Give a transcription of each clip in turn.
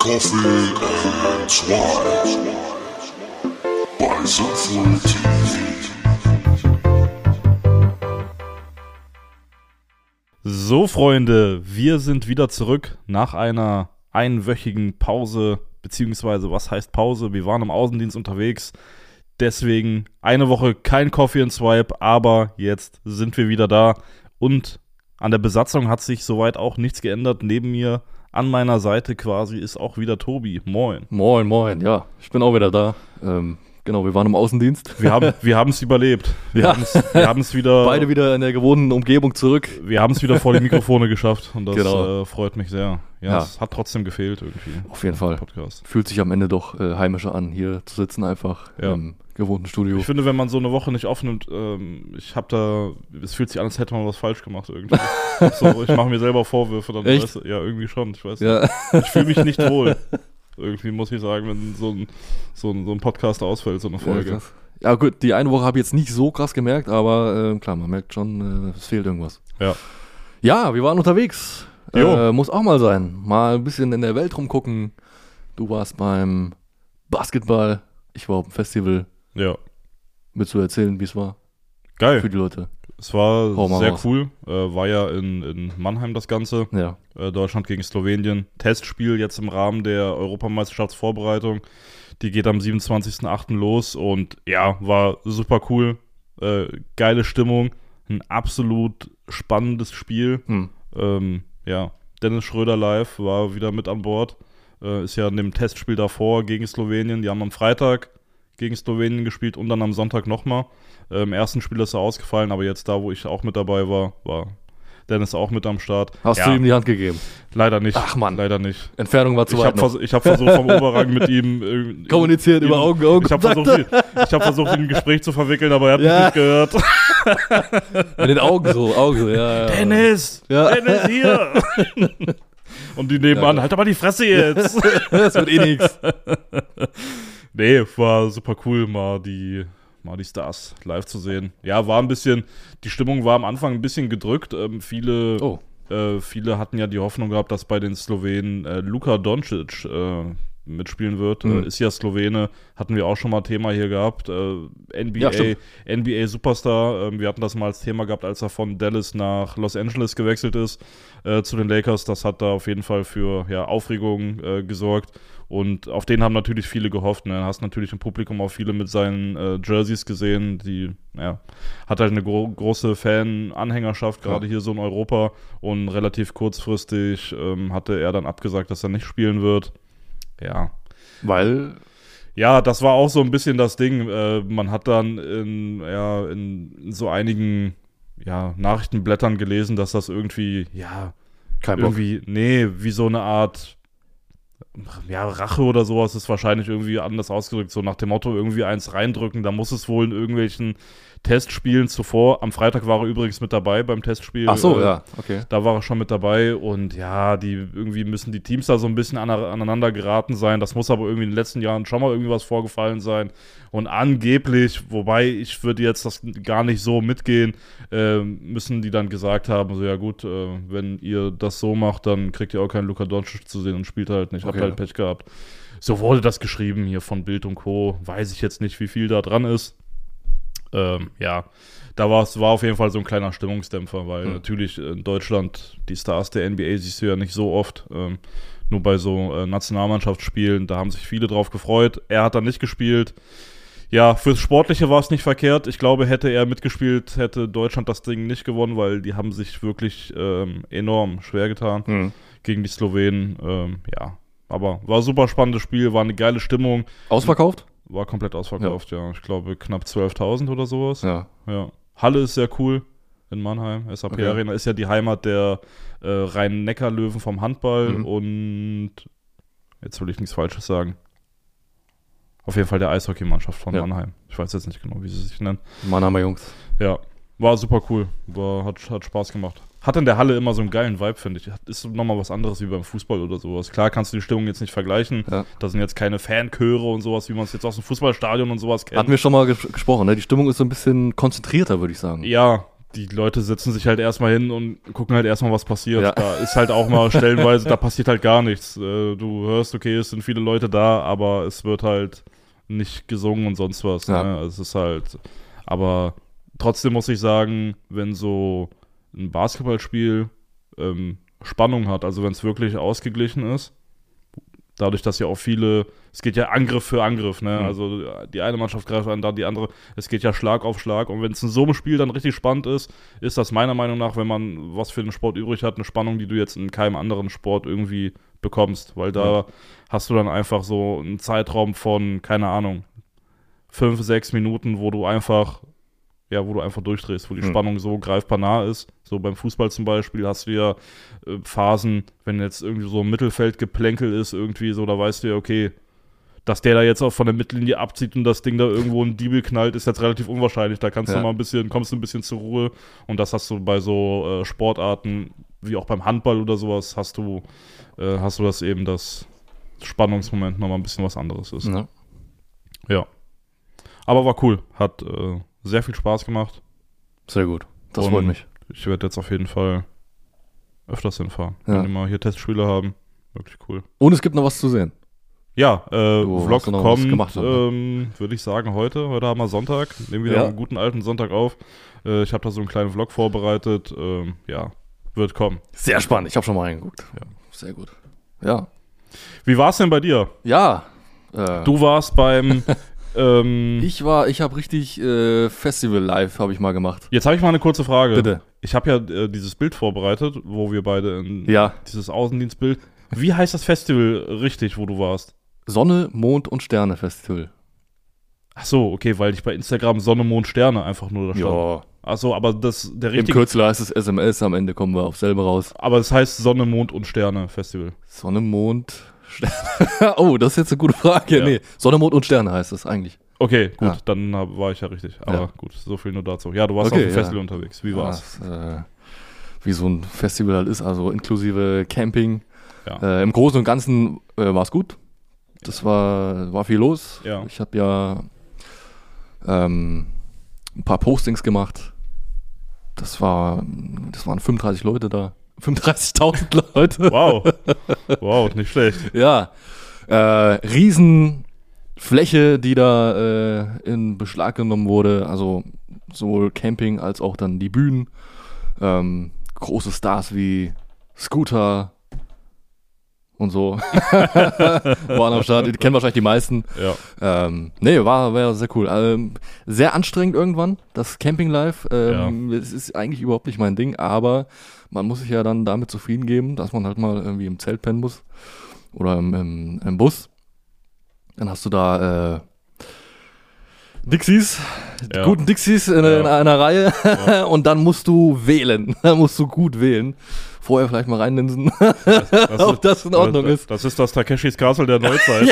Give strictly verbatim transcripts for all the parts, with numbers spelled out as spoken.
Coffee and Swine bei Sinnvoll T V. So, Freunde, wir sind wieder zurück nach einer einwöchigen Pause, beziehungsweise was heißt Pause? Wir waren im Außendienst unterwegs, deswegen eine Woche kein Coffee and Swipe, aber jetzt sind wir wieder da und an der Besatzung hat sich soweit auch nichts geändert. Neben mir, an meiner Seite quasi, ist auch wieder Tobi. Moin. Moin, moin, ja, ich bin auch wieder da. Ähm, genau, wir waren im Außendienst. Wir haben wir haben es überlebt. Wir Ja. haben es wir haben's wieder. Beide wieder in der gewohnten Umgebung zurück. Wir haben es wieder vor die Mikrofone geschafft und das Genau. äh, freut mich sehr. Ja, Ja. es hat trotzdem gefehlt irgendwie. Auf jeden Fall. Podcast. Fühlt sich am Ende doch äh, heimischer an, hier zu sitzen einfach Ja. im gewohnten Studio. Ich finde, wenn man so eine Woche nicht aufnimmt, ähm, ich habe da, es fühlt sich an, als hätte man was falsch gemacht irgendwie. so, ich mache mir selber Vorwürfe. Dann, Echt? weißt du, ja, irgendwie schon. Ich weiß Ja. nicht. Ich fühle mich nicht wohl. Irgendwie muss ich sagen, wenn so ein, so ein, so ein Podcast ausfällt, so eine Folge. Ja, krass. Ja gut, die eine Woche habe ich jetzt nicht so krass gemerkt, aber äh, klar, man merkt schon, äh, es fehlt irgendwas. Ja. Ja, wir waren unterwegs. Jo. Äh, muss auch mal sein. Mal ein bisschen in der Welt rumgucken. Du warst beim Basketball, ich war auf dem Festival. Ja. Willst du erzählen, wie es war Geil. für die Leute? Es war Hau mal sehr raus. cool. Äh, war ja in, in Mannheim das Ganze. Ja. Äh, Deutschland gegen Slowenien. Testspiel jetzt im Rahmen der Europameisterschaftsvorbereitung. Die geht am siebenundzwanzigsten achten los und ja, war super cool. Äh, geile Stimmung. Ein absolut spannendes Spiel. Hm. Ähm, ja, Dennis Schröder live war wieder mit an Bord. Äh, ist ja in dem Testspiel davor gegen Slowenien. Die haben am Freitag gegen Slowenien gespielt und dann am Sonntag nochmal. Äh, Im ersten Spiel ist er ausgefallen, aber jetzt da, wo ich auch mit dabei war, war Dennis auch mit am Start. Hast ja, du ihm die Hand gegeben? leider nicht. Ach, Mann. Leider nicht. Entfernung war zu Ich weit habe noch. vers ich hab versucht, vom Oberrang mit ihm äh, Kommuniziert ihm, über Augen, Augen. Ich habe versucht, ihn- ich hab versucht, ihn ein Gespräch zu verwickeln, aber er hat Ja. mich nicht gehört. Mit den Augen so, Augen so, ja, ja. Dennis! Ja. Dennis hier! Und die nebenan, Ja. halt doch mal die Fresse jetzt! Das wird eh nix. Nee, war super cool, mal die, mal die Stars live zu sehen. Ja, war ein bisschen, die Stimmung war am Anfang ein bisschen gedrückt. Ähm, viele, Oh. äh, viele hatten ja die Hoffnung gehabt, dass bei den Slowenen äh, Luka Doncic äh, mitspielen wird. Mhm. Äh, ist ja Slowene, hatten wir auch schon mal Thema hier gehabt. Äh, N B A, Ja, stimmt. N B A Superstar. Ähm, wir hatten das mal als Thema gehabt, als er von Dallas nach Los Angeles gewechselt ist äh, zu den Lakers. Das hat da auf jeden Fall für ja, Aufregung äh, gesorgt. Und auf den haben natürlich viele gehofft. Ne? Du hast natürlich im Publikum auch viele mit seinen äh, Jerseys gesehen. Die, ja, hat halt eine gro- große Fan-Anhängerschaft, gerade Ja. hier so in Europa. Und relativ kurzfristig ähm, hatte er dann abgesagt, dass er nicht spielen wird. Ja. Weil, Ja, das war auch so ein bisschen das Ding. Äh, man hat dann in, ja, in, in so einigen ja, Nachrichtenblättern gelesen, dass das irgendwie, ja, kein Bock. irgendwie, nee, wie so eine Art ja, Rache oder sowas ist wahrscheinlich irgendwie anders ausgedrückt, so nach dem Motto irgendwie eins reindrücken, da muss es wohl in irgendwelchen Testspielen zuvor, am Freitag war er übrigens mit dabei beim Testspiel. Ach so, äh, ja, okay. Da war er schon mit dabei und ja, die irgendwie müssen die Teams da so ein bisschen an, aneinander geraten sein. Das muss aber irgendwie in den letzten Jahren schon mal irgendwie was vorgefallen sein. Und angeblich, wobei ich würde jetzt das gar nicht so mitgehen, äh, müssen die dann gesagt haben, so ja gut, äh, wenn ihr das so macht, dann kriegt ihr auch keinen Luka Doncic zu sehen und spielt halt nicht. Habt Okay. halt Pech gehabt. So wurde das geschrieben hier von Bild und Co. Weiß ich jetzt nicht, wie viel da dran ist. Ähm, ja, da war es war auf jeden Fall so ein kleiner Stimmungsdämpfer, weil Hm. natürlich in Deutschland die Stars der N B A siehst du ja nicht so oft. Ähm, nur bei so äh, Nationalmannschaftsspielen, da haben sich viele drauf gefreut. Er hat dann nicht gespielt. Ja, fürs Sportliche war es nicht verkehrt. Ich glaube, hätte er mitgespielt, hätte Deutschland das Ding nicht gewonnen, weil die haben sich wirklich ähm, enorm schwer getan Hm. gegen die Slowenen. Ähm, ja, aber war ein super spannendes Spiel, war eine geile Stimmung. Ausverkauft? War komplett ausverkauft, ja. Ich glaube, knapp zwölftausend oder sowas. Ja. Ja. Halle ist sehr cool in Mannheim. S A P Okay. Arena ist ja die Heimat der äh, Rhein-Neckar-Löwen vom Handball Mhm. und jetzt will ich nichts Falsches sagen. Auf jeden Fall der Eishockeymannschaft von Ja. Mannheim. Ich weiß jetzt nicht genau, wie sie sich nennen. Mannheimer Jungs. Ja, war super cool. War, hat, hat Spaß gemacht. Hat in der Halle immer so einen geilen Vibe, finde ich. Hat- Ist nochmal was anderes wie beim Fußball oder sowas. Klar kannst du die Stimmung jetzt nicht vergleichen. Ja. Da sind jetzt keine Fanchöre und sowas, wie man es jetzt aus dem Fußballstadion und sowas kennt. Hatten wir schon mal ges gesprochen, ne? Die Stimmung ist so ein bisschen konzentrierter, würde ich sagen. Ja, die Leute setzen sich halt erstmal hin und gucken halt erstmal, was passiert. Ja. Da ist halt auch mal stellenweise, da passiert halt gar nichts. Äh, du hörst, okay, es sind viele Leute da, aber es wird halt nicht gesungen und sonst was. Ja. Ne? Es ist halt, aber trotzdem muss ich sagen, wenn so ein Basketballspiel ähm, Spannung hat, also wenn es wirklich ausgeglichen ist, dadurch, dass ja auch viele, es geht ja Angriff für Angriff, ne? Mhm. Also die eine Mannschaft greift an, dann die andere. Es geht ja Schlag auf Schlag. Und wenn es in so einem Spiel dann richtig spannend ist, ist das meiner Meinung nach, wenn man was für den Sport übrig hat, eine Spannung, die du jetzt in keinem anderen Sport irgendwie bekommst. Weil da Ja. hast du dann einfach so einen Zeitraum von, keine Ahnung, fünf, sechs Minuten, wo du einfach, ja, wo du einfach durchdrehst, wo die Mhm. Spannung so greifbar nah ist. So beim Fußball zum Beispiel hast du ja äh, Phasen, wenn jetzt irgendwie so ein Mittelfeldgeplänkel ist, irgendwie so, da weißt du ja, okay, dass der da jetzt auch von der Mittellinie abzieht und das Ding da irgendwo in Diebel knallt, ist jetzt relativ unwahrscheinlich. Da kannst Ja. du mal ein bisschen, kommst du ein bisschen zur Ruhe. Und das hast du bei so äh, Sportarten, wie auch beim Handball oder sowas, hast du, äh, hast du das eben, das Spannungsmoment nochmal ein bisschen was anderes ist. Ja. Ja. Aber war cool. Hat äh, sehr viel Spaß gemacht. Sehr gut. Das Und freut mich. Ich werde jetzt auf jeden Fall öfters hinfahren. Ja. Wenn wir mal hier Testspiele haben. Wirklich cool. Und es gibt noch was zu sehen. Ja, äh, Du Vlog hast noch was kommt, gemacht, ne? ähm, würde ich sagen, heute. Heute haben wir Sonntag. Nehmen wir Ja. einen guten alten Sonntag auf. Äh, ich habe da so einen kleinen Vlog vorbereitet. Ähm, ja, wird kommen. Sehr spannend. Ich habe schon mal reingeguckt. Ja. Sehr gut. Ja. Wie war es denn bei dir? Ja. Äh, Du warst beim ähm, Ich war, ich habe richtig äh, Festival live habe ich mal gemacht. Jetzt habe ich mal eine kurze Frage. Bitte. Ich habe ja äh, dieses Bild vorbereitet, wo wir beide in Ja. dieses Außendienstbild. Wie heißt das Festival richtig, wo du warst? Sonne, Mond und Sterne Festival. Ach so, okay, weil ich bei Instagram Sonne, Mond, Sterne einfach nur da stand. Ja. Ach so, aber das der Im richtige, Kürzel heißt es S M S, am Ende kommen wir auf selber raus. aber es heißt Sonne, Mond und Sterne Festival. Sonne, Mond, Sterne. Oh, das ist jetzt eine gute Frage. Ja. Nee, Sonne, Mond und Sterne heißt es eigentlich. Okay, gut, Ja. dann hab, war ich ja richtig. Aber Ja. gut, so viel nur dazu. Ja, du warst Okay, auf dem ja. Festival unterwegs. Wie war's? Ja, äh, wie so ein Festival halt ist, also inklusive Camping. Ja. Äh, Im Großen und Ganzen äh, war es gut. Das war, war viel los. Ja. Ich habe ja ähm, ein paar Postings gemacht. Das war, das waren fünfunddreißig Leute da. fünfunddreißigtausend Leute. Wow. Wow, nicht schlecht. Ja. Äh, Riesenfläche, die da äh, in Beschlag genommen wurde. Also sowohl Camping als auch dann die Bühnen. Ähm, große Stars wie Scooter und so waren am Start. Die kennen wahrscheinlich die meisten. Ja. Ähm, nee, war, war sehr cool. Ähm, sehr anstrengend irgendwann, das Camping Live. Ähm, Es ist eigentlich überhaupt nicht mein Ding, aber man muss sich ja dann damit zufrieden geben, dass man halt mal irgendwie im Zelt pennen muss oder im, im, im Bus. Dann hast du da äh, Dixies, Ja. guten Dixies in, Ja. in einer Reihe Ja. und dann musst du wählen. Dann musst du gut wählen. Vorher vielleicht mal reinlinsen, Das ob das in Ordnung das, ist. Das ist das Takeshis Castle der Neuzeit.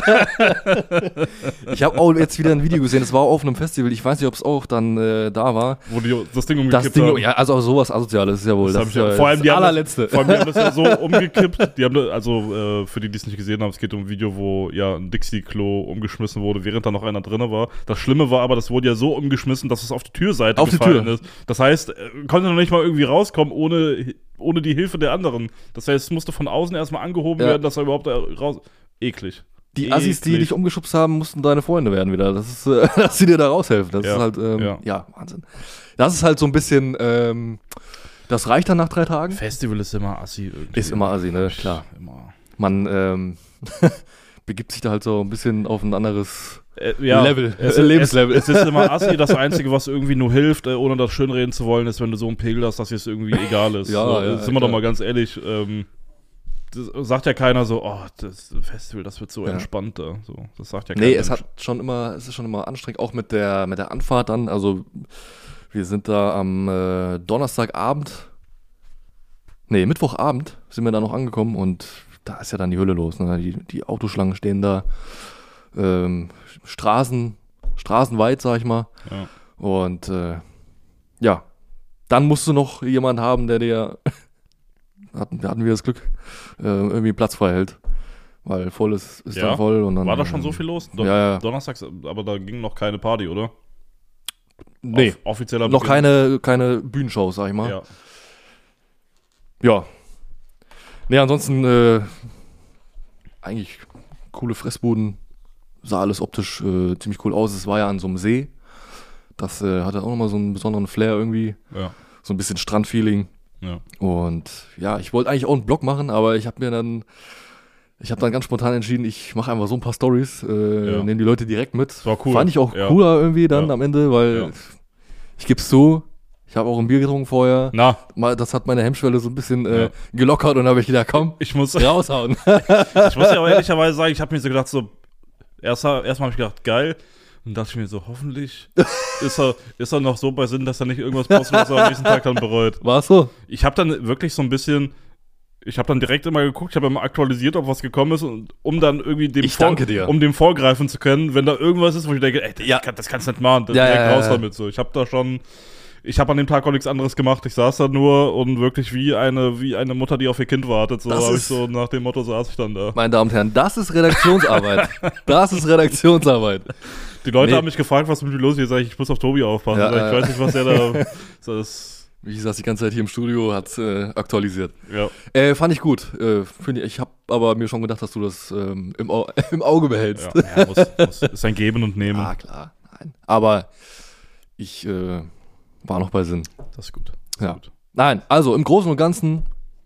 Ich habe auch jetzt wieder ein Video gesehen, das war auch auf einem Festival. Ich weiß nicht, ob es auch dann äh, da war. Wo die das Ding Das umgekippt Ding, haben. ja, also auch sowas Asoziales ist ja wohl. Das Das, hab ist ich ja- ja vor allem das die haben das- allerletzte. Vor allem, die haben das ja so umgekippt. Die haben da, also äh, für die, die es nicht gesehen haben, es geht um ein Video, wo ja ein Dixie-Klo umgeschmissen wurde, während da noch einer drin war. Das Schlimme war aber, das wurde ja so umgeschmissen, dass es auf die Türseite Auf die gefallen Tür. ist. Das heißt, äh, konnte noch nicht mal irgendwie rauskommen ohne, ohne die Hilfe der anderen. Das heißt, es musste von außen erstmal angehoben Ja. werden, dass er überhaupt da raus... Eklig. Die Assis, die Eklig. dich umgeschubst haben, mussten deine Freunde werden wieder. Das ist, äh, dass sie dir da raushelfen. Das Ja, ist halt, ähm, ja. ja. Wahnsinn. Das ist halt so ein bisschen, ähm, das reicht dann nach drei Tagen. Festival ist immer assi irgendwie. Ist immer Assi, ne? Klar. Immer. Man ähm, begibt sich da halt so ein bisschen auf ein anderes Äh, ja, Level, es, äh, Lebenslevel. Es, es ist immer assi, das Einzige, was irgendwie nur hilft, äh, ohne das schönreden zu wollen, ist, wenn du so einen Pegel hast, dass es irgendwie egal ist. Ja, so, ja, sind wir doch klar. mal ganz ehrlich, ähm, das sagt ja keiner so, oh, das Festival, das wird so Ja. entspannt da. So, das sagt ja keiner. Nee, es hat schon immer, es ist schon immer anstrengend, auch mit der, mit der Anfahrt dann. Also wir sind da am äh, Donnerstagabend, nee, Mittwochabend sind wir da noch angekommen und da ist ja dann die Hölle los. Ne? Die, die Autoschlangen stehen da, ähm, Straßen, straßenweit, sag ich mal. Ja. Und äh, ja, dann musst du noch jemanden haben, der dir, hatten, hatten wir das Glück, äh, irgendwie Platz frei hält. Weil voll ist, ist Ja? dann voll. Und dann, War da schon so ähm, viel los? Don Ja, ja. Donnerstags, aber da ging noch keine Party, oder? Nee, Off- offizieller noch Beginn. keine, keine Bühnenshows, sag ich mal. Ja. Ja. Nee, ansonsten äh, eigentlich coole Fressbuden. Sah alles optisch äh, ziemlich cool aus. Es war ja an so einem See. Das äh, hatte auch nochmal so einen besonderen Flair irgendwie. Ja. So ein bisschen Strandfeeling. Ja. Und ja, ich wollte eigentlich auch einen Blog machen, aber ich habe mir dann, ich habe dann ganz spontan entschieden, ich mache einfach so ein paar Stories, äh, Ja. nehme die Leute direkt mit. Das war cool. Fand ich auch Ja. cooler irgendwie dann Ja. am Ende, weil Ja. ich gebe es zu, ich habe auch ein Bier getrunken vorher. Na, Mal, das hat meine Hemmschwelle so ein bisschen äh, Ja. gelockert und habe ich gedacht, komm, ich muss, raushauen. ich muss ja aber ehrlicherweise sagen, ich habe mir so gedacht, so, erst, erstmal habe ich gedacht, geil. Und dachte ich mir so, hoffentlich ist er, ist er noch so bei Sinn, dass er nicht irgendwas postet, was er am nächsten Tag dann bereut. War's so? Ich habe dann wirklich so ein bisschen, ich habe dann direkt immer geguckt, ich habe immer aktualisiert, ob was gekommen ist, und, um dann irgendwie dem, Ich danke dir. um dem vorgreifen zu können, wenn da irgendwas ist, wo ich denke, ey, das, Ja. kann, das kannst du nicht machen, das Ja, direkt ja, ja, raus ja. damit. So. Ich habe da schon, ich habe an dem Tag auch nichts anderes gemacht, ich saß da nur und wirklich wie eine, wie eine Mutter, die auf ihr Kind wartet, so Das habe ich ist- so nach dem Motto saß ich dann da. Meine Damen und Herren, das ist Redaktionsarbeit. Das ist Redaktionsarbeit. Die Leute Nee. haben mich gefragt, was mit mir los ist. Sag ich, ich muss auf Tobi aufpassen. Ja, Sag ich äh. weiß nicht, was der da. Das, Ich saß die ganze Zeit hier im Studio, hat äh, aktualisiert. ja. Äh, fand ich gut. Äh, find ich ich habe aber mir schon gedacht, dass du das ähm, im, Au im Auge behältst. Ja, ja, muss, muss, ist ein Geben und Nehmen. Ah, klar. Nein. Aber ich äh, war noch bei Sinn. Das ist gut. Das ist Ja. gut. Nein, also im Großen und Ganzen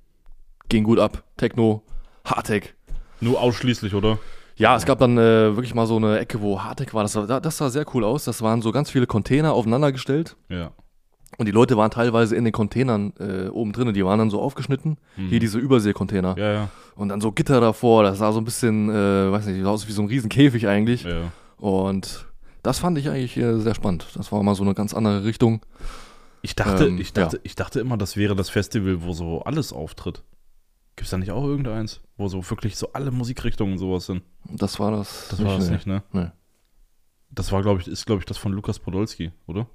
ging gut ab. Techno, Hardtech. Nur ausschließlich, oder? Ja, es gab dann äh, wirklich mal so eine Ecke, wo Hardtech war. Das, sah- das sah sehr cool aus. Das waren so ganz viele Container aufeinander gestellt. Ja. Und die Leute waren teilweise in den Containern äh, oben drin. Die waren dann so aufgeschnitten. Mhm. Hier diese Überseekontainer. Ja, ja. Und dann so Gitter davor. Das sah so ein bisschen, äh, weiß nicht, sah aus wie so ein riesen Käfig eigentlich. Ja. Und das fand ich eigentlich äh, sehr spannend. Das war mal so eine ganz andere Richtung. Ich dachte, Ähm, ich dachte, ich dachte immer, das wäre das Festival, wo so alles auftritt. Gibt es da nicht auch irgendeins, wo so wirklich so alle Musikrichtungen sowas sind? Das war das. Das war das nee. nicht, ne? Nee. Das war, glaube ich, ist, glaube ich, das von Lukas Podolski, oder?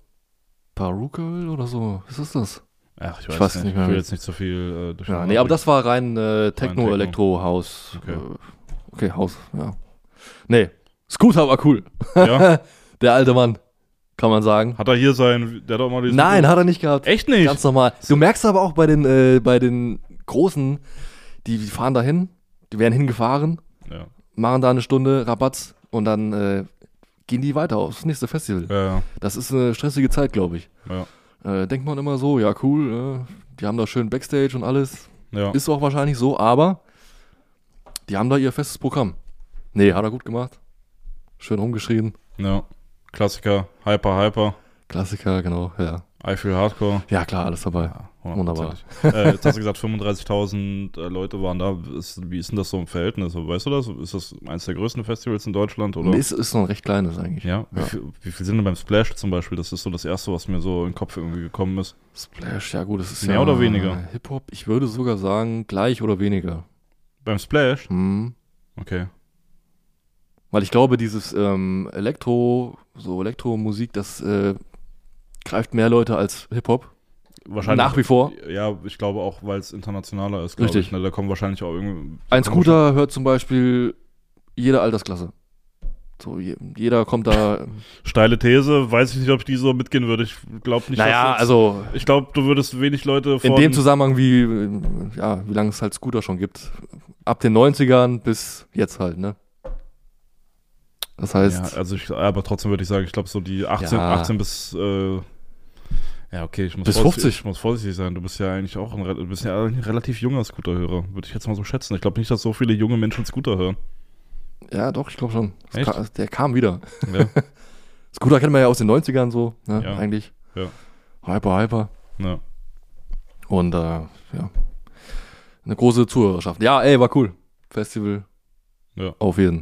Parukel oder so. Was ist das? Ach, ich weiß, Ich weiß nicht. nicht mehr. Ich will jetzt nicht so viel äh, durch Ja, den nee, aber Nachrichten- das war rein äh, Techno, Techno. Elektro, Haus. Okay. Äh, okay, Haus, ja. Nee, Scooter war cool. Ja? Der alte Mann, kann man sagen. Hat er hier sein, der hat doch mal diesen. Nein, hat er nicht gehabt. Echt nicht? Ganz normal. Du merkst aber auch bei den, äh, bei den Großen, die, die fahren da hin, die werden hingefahren, Ja. machen da eine Stunde Rabatz und dann äh, gehen die weiter aufs nächste Festival. Ja, ja. Das ist eine stressige Zeit, glaube ich. Ja. Äh, denkt man immer so, ja cool, äh, die haben da schön Backstage und alles. Ja. Ist auch wahrscheinlich so, aber die haben da ihr festes Programm. Nee, hat er gut gemacht. Schön rumgeschrien. ja. Klassiker, Hyper, Hyper, Klassiker, genau, ja. I Feel Hardcore. Ja, klar, alles dabei. Ja, Wunderbar. hundertprozentig. äh, jetzt hast du gesagt, fünfunddreißigtausend äh, Leute waren da. Ist, wie ist denn das so im Verhältnis? Weißt du das? Ist das eines der größten Festivals in Deutschland? Oder? Ist, ist noch ein recht kleines eigentlich. Ja? Wie, Ja. Viel, wie viel sind denn beim Splash zum Beispiel? Das ist so das Erste, was mir so in den Kopf irgendwie gekommen ist. Splash, ja gut, das ist Mehr ja oder weniger? Hip-Hop, ich würde sogar sagen, gleich oder weniger. Beim Splash? Hm. Okay. Weil ich glaube, dieses ähm, Elektro, so Elektromusik, das äh, greift mehr Leute als Hip-Hop. Wahrscheinlich. Nach wie vor. Ja, ich glaube auch, weil es internationaler ist. glaub Richtig. Ich, ne? Da kommen wahrscheinlich auch irgendwie. Ein Scooter hört zum Beispiel jede Altersklasse. So, je, jeder kommt da. Steile These, weiß ich nicht, ob ich die so mitgehen würde. Ich glaube nicht, naja, dass also ich glaube, du würdest wenig Leute von. in dem Zusammenhang, wie, äh, ja, wie lange es halt Scooter schon gibt. Ab den neunzigern bis jetzt halt, ne? Das heißt, Ja, also ich, aber trotzdem würde ich sagen, ich glaube so die achtzehn, Ja. achtzehn bis äh, ja, okay, ich muss, Bis vorsichtig, fünfzig. ich muss vorsichtig sein. Du bist ja eigentlich auch ein, re- du bist ja ein relativ junger Scooterhörer, würde ich jetzt mal so schätzen. Ich glaube nicht, dass so viele junge Menschen Scooter hören. ja doch, ich glaube schon. Es Echt? Ka der kam wieder. Ja, Scooter kennt man ja aus den neunzigern so, ne? Ja. Eigentlich. Ja. Hyper, hyper. ja. Und äh, ja. Eine große Zuhörerschaft. Ja, ey, war cool. Festival. Ja. Auf jeden.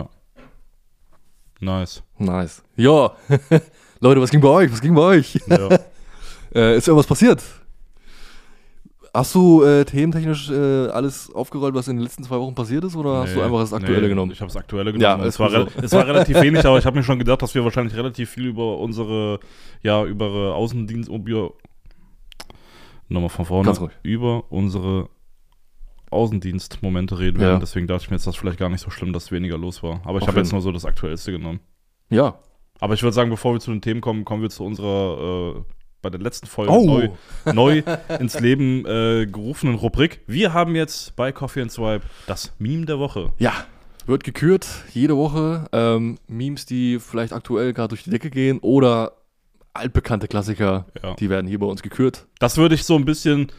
Nice. Nice. Ja. Leute, was ging bei euch? Was ging bei euch? Ja. Äh, ist irgendwas passiert? Hast du äh, thementechnisch äh, alles aufgerollt, was in den letzten zwei Wochen passiert ist, oder hast du Nee, einfach das Aktuelle nee, genommen? Ich habe das Aktuelle Ja, genommen. ist es, war gut re- es war relativ wenig, aber ich habe mir schon gedacht, dass wir wahrscheinlich relativ viel über unsere, ja, über Außendienst, über, nochmal von vorne, Ganz ruhig. über unsere Außendienstmomente reden Ja. werden. Deswegen dachte ich mir jetzt, dass vielleicht gar nicht so schlimm, dass weniger los war. Aber ich Auf habe jetzt jeden. nur so das Aktuellste genommen. Ja. Aber ich würde sagen, bevor wir zu den Themen kommen, kommen wir zu unserer äh, bei der letzten Folge Oh. neu, neu ins Leben äh, gerufenen Rubrik. Wir haben jetzt bei Coffee and Swipe das Meme der Woche. Ja, wird gekürt jede Woche. Ähm, Memes, die vielleicht aktuell gerade durch die Decke gehen oder altbekannte Klassiker, Ja. die werden hier bei uns gekürt. Das würde ich so ein bisschen,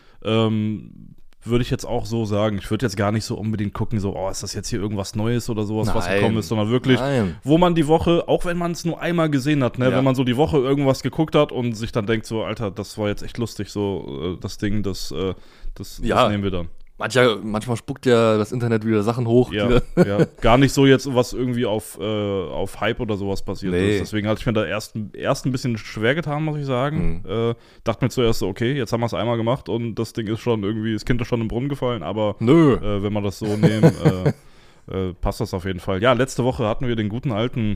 ähm, würde ich jetzt auch so sagen. Ich würde jetzt gar nicht so unbedingt gucken, so, oh, ist das jetzt hier irgendwas Neues oder sowas, was Nein. gekommen ist, sondern wirklich, Nein. wo man die Woche, auch wenn man es nur einmal gesehen hat, ne, Ja. wenn man so die Woche irgendwas geguckt hat und sich dann denkt, so, Alter, das war jetzt echt lustig, so, äh, das Ding, das, äh, das, Ja. das nehmen wir dann. Mancher, manchmal spuckt ja das Internet wieder Sachen hoch. Ja, die- ja, gar nicht so jetzt, was irgendwie auf, äh, auf Hype oder sowas passiert Nee. ist. Deswegen hatte ich mir da erst, erst ein bisschen schwer getan, muss ich sagen. Mhm. Äh, dachte mir zuerst so, okay, jetzt haben wir es einmal gemacht und das Ding ist schon irgendwie, das Kind ist schon im Brunnen gefallen, aber Nö. äh, wenn wir das so nehmen, äh, äh, passt das auf jeden Fall. Ja, letzte Woche hatten wir den guten alten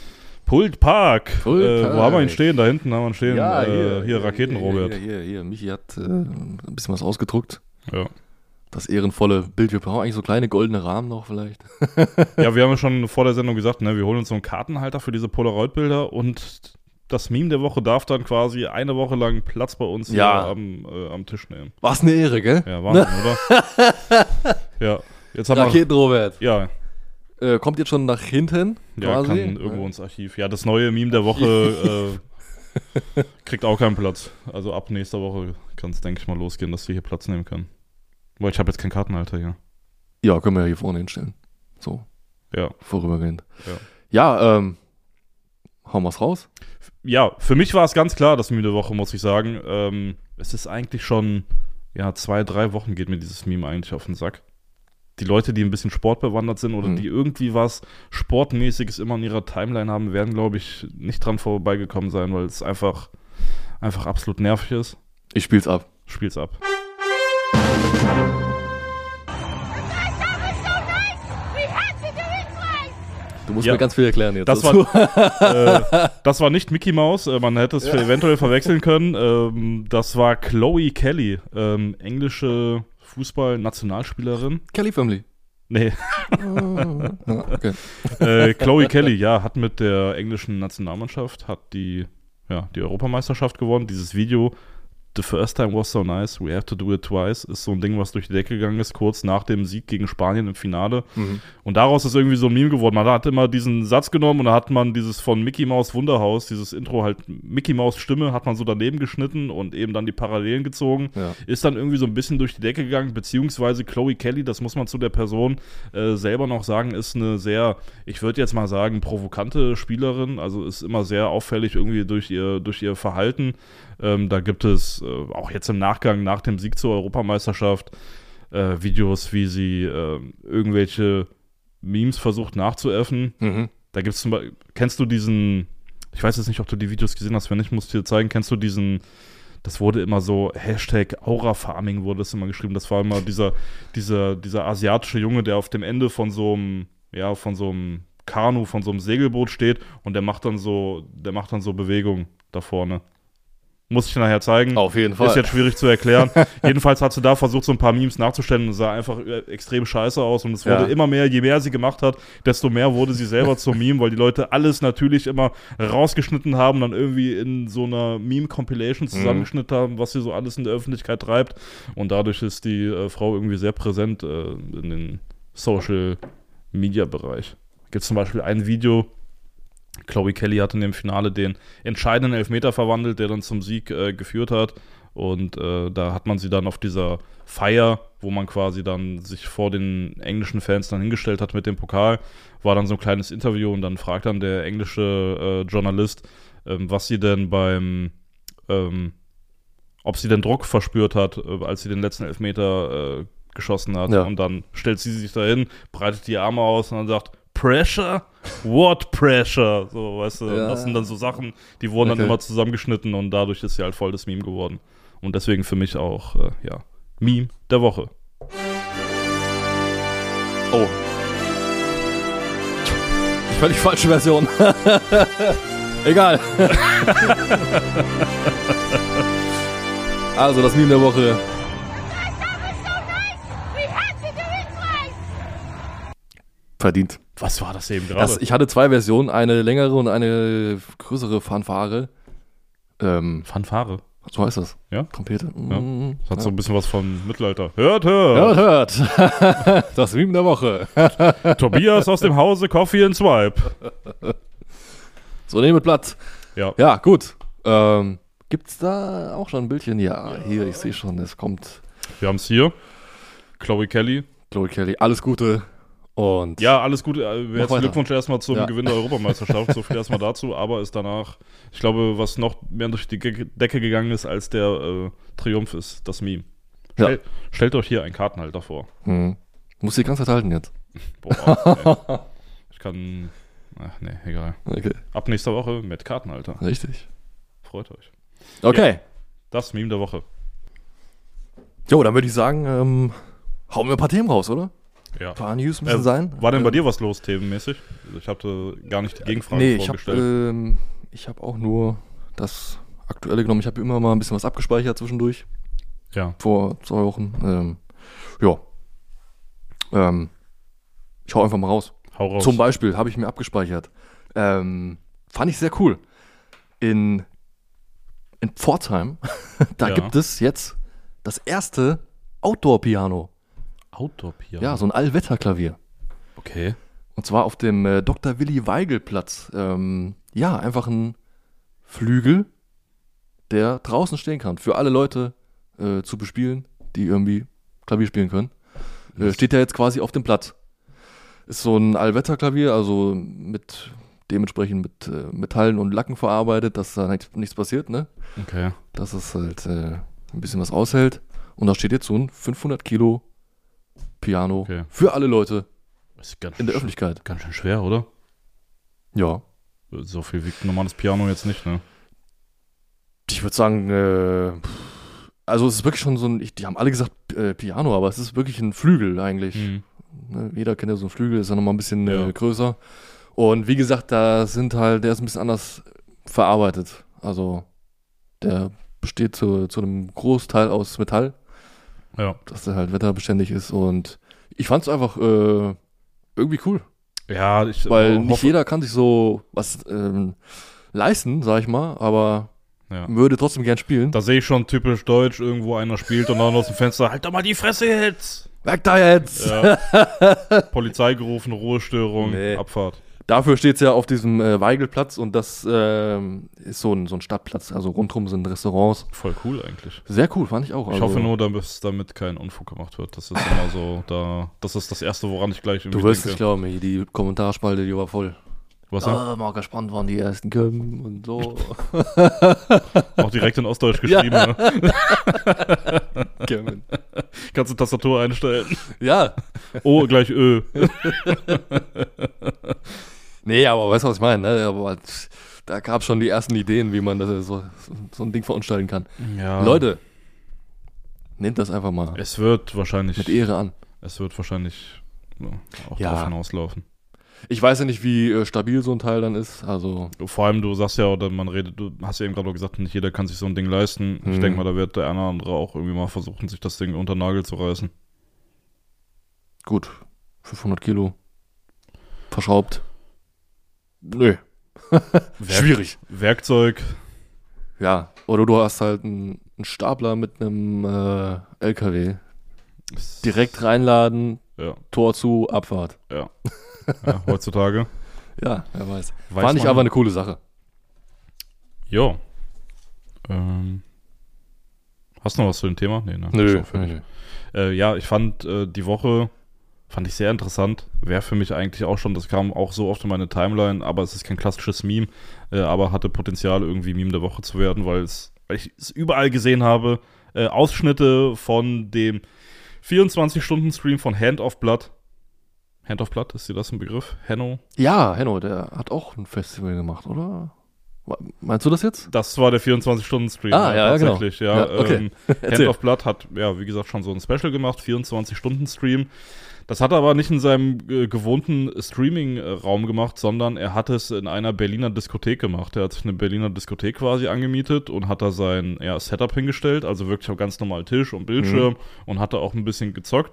Pult Park. Pult äh, Park. Wo haben wir ihn stehen? Da hinten haben wir ihn stehen. Ja, äh, hier, hier Raketen-Robert. Hier, hier, hier. Michi hat äh, ein bisschen was ausgedruckt. Ja. Das ehrenvolle Bild. Wir brauchen eigentlich so kleine goldene Rahmen noch vielleicht. Ja, wir haben ja schon vor der Sendung gesagt, ne, wir holen uns so einen Kartenhalter für diese Polaroid-Bilder und das Meme der Woche darf dann quasi eine Woche lang Platz bei uns Ja. hier am, äh, am Tisch nehmen. Was eine Ehre, gell? Ja, Wahnsinn, oder? Ja, jetzt haben wir... Raketen-Robert. Ja, Äh, kommt jetzt schon nach hinten ja quasi. kann irgendwo ins Archiv. Ja, das neue Meme der Woche äh, kriegt auch keinen Platz. Also ab nächster Woche kann es, denke ich mal, losgehen, dass wir hier Platz nehmen können. Weil ich habe jetzt keinen Kartenhalter hier. Ja, können wir ja hier vorne hinstellen. So, Ja, vorübergehend. ja. Ja, ähm, hauen wir's raus. Ja, für mich war es ganz klar, das Meme der Woche, muss ich sagen. Ähm, es ist eigentlich schon, ja, zwei, drei Wochen geht mir dieses Meme eigentlich auf den Sack. Die Leute, die ein bisschen sportbewandert sind oder Mhm. die irgendwie was Sportmäßiges immer in ihrer Timeline haben, werden, glaube ich, nicht dran vorbeigekommen sein, weil es einfach, einfach absolut nervig ist. Ich spiel's ab. Spiel's ab. Du musst Ja. mir ganz viel erklären jetzt. Das dazu. war, äh, das war nicht Mickey Mouse, äh, man hätte es Ja. eventuell verwechseln können. Ähm, das war Chloe Kelly, ähm, englische Fußball-Nationalspielerin. Kelly Family. Nee, Ja, okay. äh, Chloe Kelly, ja, hat mit der englischen Nationalmannschaft, hat die, ja, die Europameisterschaft gewonnen. Dieses Video, The first time was so nice, we have to do it twice, ist so ein Ding, was durch die Decke gegangen ist, kurz nach dem Sieg gegen Spanien im Finale. Mhm. Und daraus ist irgendwie so ein Meme geworden. Man hat immer diesen Satz genommen und da hat man dieses von Mickey Mouse Wunderhaus, dieses Intro halt, Mickey Mouse Stimme, hat man so daneben geschnitten und eben dann die Parallelen gezogen. Ja. Ist dann irgendwie so ein bisschen durch die Decke gegangen, beziehungsweise Chloe Kelly, das muss man zu der Person äh, selber noch sagen, ist eine sehr, ich würde jetzt mal sagen, provokante Spielerin, also ist immer sehr auffällig irgendwie durch ihr, durch ihr Verhalten. Ähm, da gibt es äh, auch jetzt im Nachgang, nach dem Sieg zur Europameisterschaft, äh, Videos, wie sie äh, irgendwelche Memes versucht nachzuäffen. Mhm. Da gibt es zum Beispiel, kennst du diesen, ich weiß jetzt nicht, ob du die Videos gesehen hast, wenn nicht, musst du dir zeigen, kennst du diesen, das wurde immer so, Hashtag Aura-Farming wurde das immer geschrieben, das war immer dieser, dieser, dieser asiatische Junge, der auf dem Ende von so einem, ja, von so einem Kanu, von so einem Segelboot steht und der macht dann so, der macht dann so Bewegungen da vorne. Muss ich dir nachher zeigen. Auf jeden Fall. Ist jetzt schwierig zu erklären. Jedenfalls hat sie da versucht, so ein paar Memes nachzustellen und sah einfach extrem scheiße aus. Und es wurde Ja. immer mehr, je mehr sie gemacht hat, desto mehr wurde sie selber zum Meme, weil die Leute alles natürlich immer rausgeschnitten haben, dann irgendwie in so einer Meme-Compilation zusammengeschnitten haben, was sie so alles in der Öffentlichkeit treibt. Und dadurch ist die äh, Frau irgendwie sehr präsent äh, in den Social-Media-Bereich. Gibt es zum Beispiel ein Video, Chloe Kelly hat in dem Finale den entscheidenden Elfmeter verwandelt, der dann zum Sieg äh, geführt hat. Und äh, da hat man sie dann auf dieser Feier, wo man quasi dann sich vor den englischen Fans dann hingestellt hat mit dem Pokal, war dann so ein kleines Interview und dann fragt dann der englische äh, Journalist, ähm, was sie denn beim, ähm, ob sie denn Druck verspürt hat, äh, als sie den letzten Elfmeter äh, geschossen hat. Ja. Und dann stellt sie sich dahin, breitet die Arme aus und dann sagt, Pressure? What pressure? So, weißt du, Ja. das sind dann so Sachen, die wurden Okay. dann immer zusammengeschnitten und dadurch ist sie halt voll das Meme geworden. Und deswegen für mich auch, äh, ja, Meme der Woche. Oh. Die völlig falsche Version. Egal. Also, das Meme der Woche. Verdient. Was war das eben gerade? Das, ich hatte zwei Versionen, eine längere und eine größere Fanfare. Ähm, Fanfare. so heißt das. Ja? Trompete. Ja. Mm, Das hat ja. so ein bisschen was von Mittelalter. Hört, hört! Hört, hört. Das Meme der Woche. Tobias aus dem Hause Coffee and Swipe. So, nehmt Platz. Ja. Ja, gut. Ähm, gibt's da auch schon ein Bildchen? Ja, hier, ich sehe schon, es kommt Wir haben es hier. Chloe Kelly. Chloe Kelly. Alles Gute. Und Ja, alles Gute. Äh, Herzlichen weiter. Glückwunsch erstmal zum Ja. Gewinn der Europameisterschaft. So viel erstmal dazu. Aber ist danach, ich glaube, was noch mehr durch die Ge- Decke gegangen ist als der äh, Triumph, ist das Meme. Ja. Stell, Stellt euch hier einen Kartenhalter vor. hm. Muss die ganze Zeit halten jetzt. Boah, ey. Ich kann. Ach nee, egal. Okay, Ab nächster Woche mit Kartenhalter. richtig. Freut euch. Okay. Das Meme der Woche. Jo, dann würde ich sagen, ähm, hauen wir ein paar Themen raus, oder? Ja. Ein paar News müssen Äh, sein. War denn bei Ähm, dir was los, themenmäßig? Also ich hatte gar nicht die Gegenfrage Nee, ich habe vorgestellt. ähm, ich hab auch nur das Aktuelle genommen. Ich habe immer mal ein bisschen was abgespeichert zwischendurch. ja. Vor zwei Wochen. Ähm, ja. Ähm, ich hau einfach mal raus. Hau raus. Zum Beispiel habe ich mir abgespeichert. Ähm, fand ich sehr cool. In, in Pforzheim, da Ja. gibt es jetzt das erste Outdoor-Piano. Outdoor-Piano. Ja, so ein Allwetterklavier. Okay. Und zwar auf dem äh, Doktor Willi Weigel Platz. Ähm, ja, einfach ein Flügel, der draußen stehen kann. Für alle Leute äh, zu bespielen, die irgendwie Klavier spielen können. Äh, Das- steht der jetzt quasi auf dem Platz. Ist so ein Allwetterklavier, also mit dementsprechend mit äh, Metallen und Lacken verarbeitet, dass da nichts, nichts passiert, ne? Okay. Dass es halt äh, ein bisschen was aushält. Und da steht jetzt so ein fünfhundert Kilo Piano Okay. für alle Leute Das ist ganz in der schön- Öffentlichkeit. Ganz schön schwer, oder? Ja. So viel wiegt ein normales Piano jetzt nicht, ne? Ich würde sagen, äh, also es ist wirklich schon so ein, ich, die haben alle gesagt äh, Piano, aber es ist wirklich ein Flügel eigentlich. Mhm. Ne, jeder kennt ja so einen Flügel, ist ja nochmal ein bisschen Ja. äh, größer. Und wie gesagt, da sind halt, der ist ein bisschen anders verarbeitet. Also der besteht zu, zu einem Großteil aus Metall, Ja. dass der halt wetterbeständig ist. Und ich fand es einfach äh, irgendwie cool. Ja, ich Weil äh, nicht hoffe, jeder kann sich so was ähm, leisten, sag ich mal, aber ja. würde trotzdem gern spielen. Da sehe ich schon typisch deutsch, irgendwo einer spielt und dann aus dem Fenster, halt doch mal die Fresse jetzt! Weg da jetzt! Ja. Polizei gerufen, Ruhestörung, Nee. Abfahrt. Dafür steht es ja auf diesem äh, Weigelplatz und das ähm, ist so ein, so ein Stadtplatz. Also rundherum sind Restaurants. Voll cool eigentlich. Sehr cool, fand ich auch. Ich also, hoffe nur, dass damit kein Unfug gemacht wird. Das ist immer so, da, das ist das Erste, woran ich gleich irgendwie Du wirst denke. nicht glauben, ey, die Kommentarspalte, die war voll. Was denn? Ah, mal gespannt, wann die ersten kommen und so. Auch direkt in Ostdeutsch geschrieben. Ja. Ne? Kevin. Kannst du Tastatur einstellen. Ja. Oh, gleich Ö. Nee, aber weißt du, was ich meine? Ne? Aber da gab es schon die ersten Ideen, wie man das so, so ein Ding veranstalten kann. Ja. Leute, nehmt das einfach mal Es wird wahrscheinlich, mit Ehre an. es wird wahrscheinlich ja, auch Ja. darauf hinauslaufen. Ich weiß ja nicht, wie äh, stabil so ein Teil dann ist. Also, Vor allem, du sagst ja, oder man redet, du hast ja eben gerade auch gesagt, nicht jeder kann sich so ein Ding leisten. Ich Mhm. denke mal, da wird der eine oder andere auch irgendwie mal versuchen, sich das Ding unter den Nagel zu reißen. gut, fünfhundert Kilo verschraubt. Nö. Schwierig. Werkzeug, Ja, oder du hast halt einen, einen Stapler mit einem äh, L K W. ist- Direkt reinladen, Ja, Tor zu, Abfahrt. ja. ja heutzutage. Ja, wer weiß. Weiß Fand ich man- aber eine coole Sache. Jo. Ähm. Hast du noch was zu dem Thema? Nee, ne? Ist auch fertig. Äh, ja, ich fand äh, die Woche, fand ich sehr interessant. Wäre für mich eigentlich auch schon, das kam auch so oft in meine Timeline, aber es ist kein klassisches Meme, äh, aber hatte Potenzial, irgendwie Meme der Woche zu werden, weil es, weil ich es überall gesehen habe, äh, Ausschnitte von dem vierundzwanzig-Stunden-Stream von Hand of Blood. Hand of Blood, ist dir das ein Begriff? Henno? Ja, Henno, der hat auch ein Festival gemacht, oder? Meinst du das jetzt? Das war der vierundzwanzig-Stunden-Stream. Ah, ja, genau. tatsächlich, ja. Ja, okay. Ähm, Hand Erzähl. of Blood hat, ja, wie gesagt, schon so ein Special gemacht, vierundzwanzig-Stunden-Stream. Das hat er aber nicht in seinem äh, gewohnten Streaming-Raum gemacht, sondern er hat es in einer Berliner Diskothek gemacht. Er hat sich eine Berliner Diskothek quasi angemietet und hat da sein ja, Setup hingestellt, also wirklich auf ganz normalen Tisch und Bildschirm Mhm. und hat da auch ein bisschen gezockt.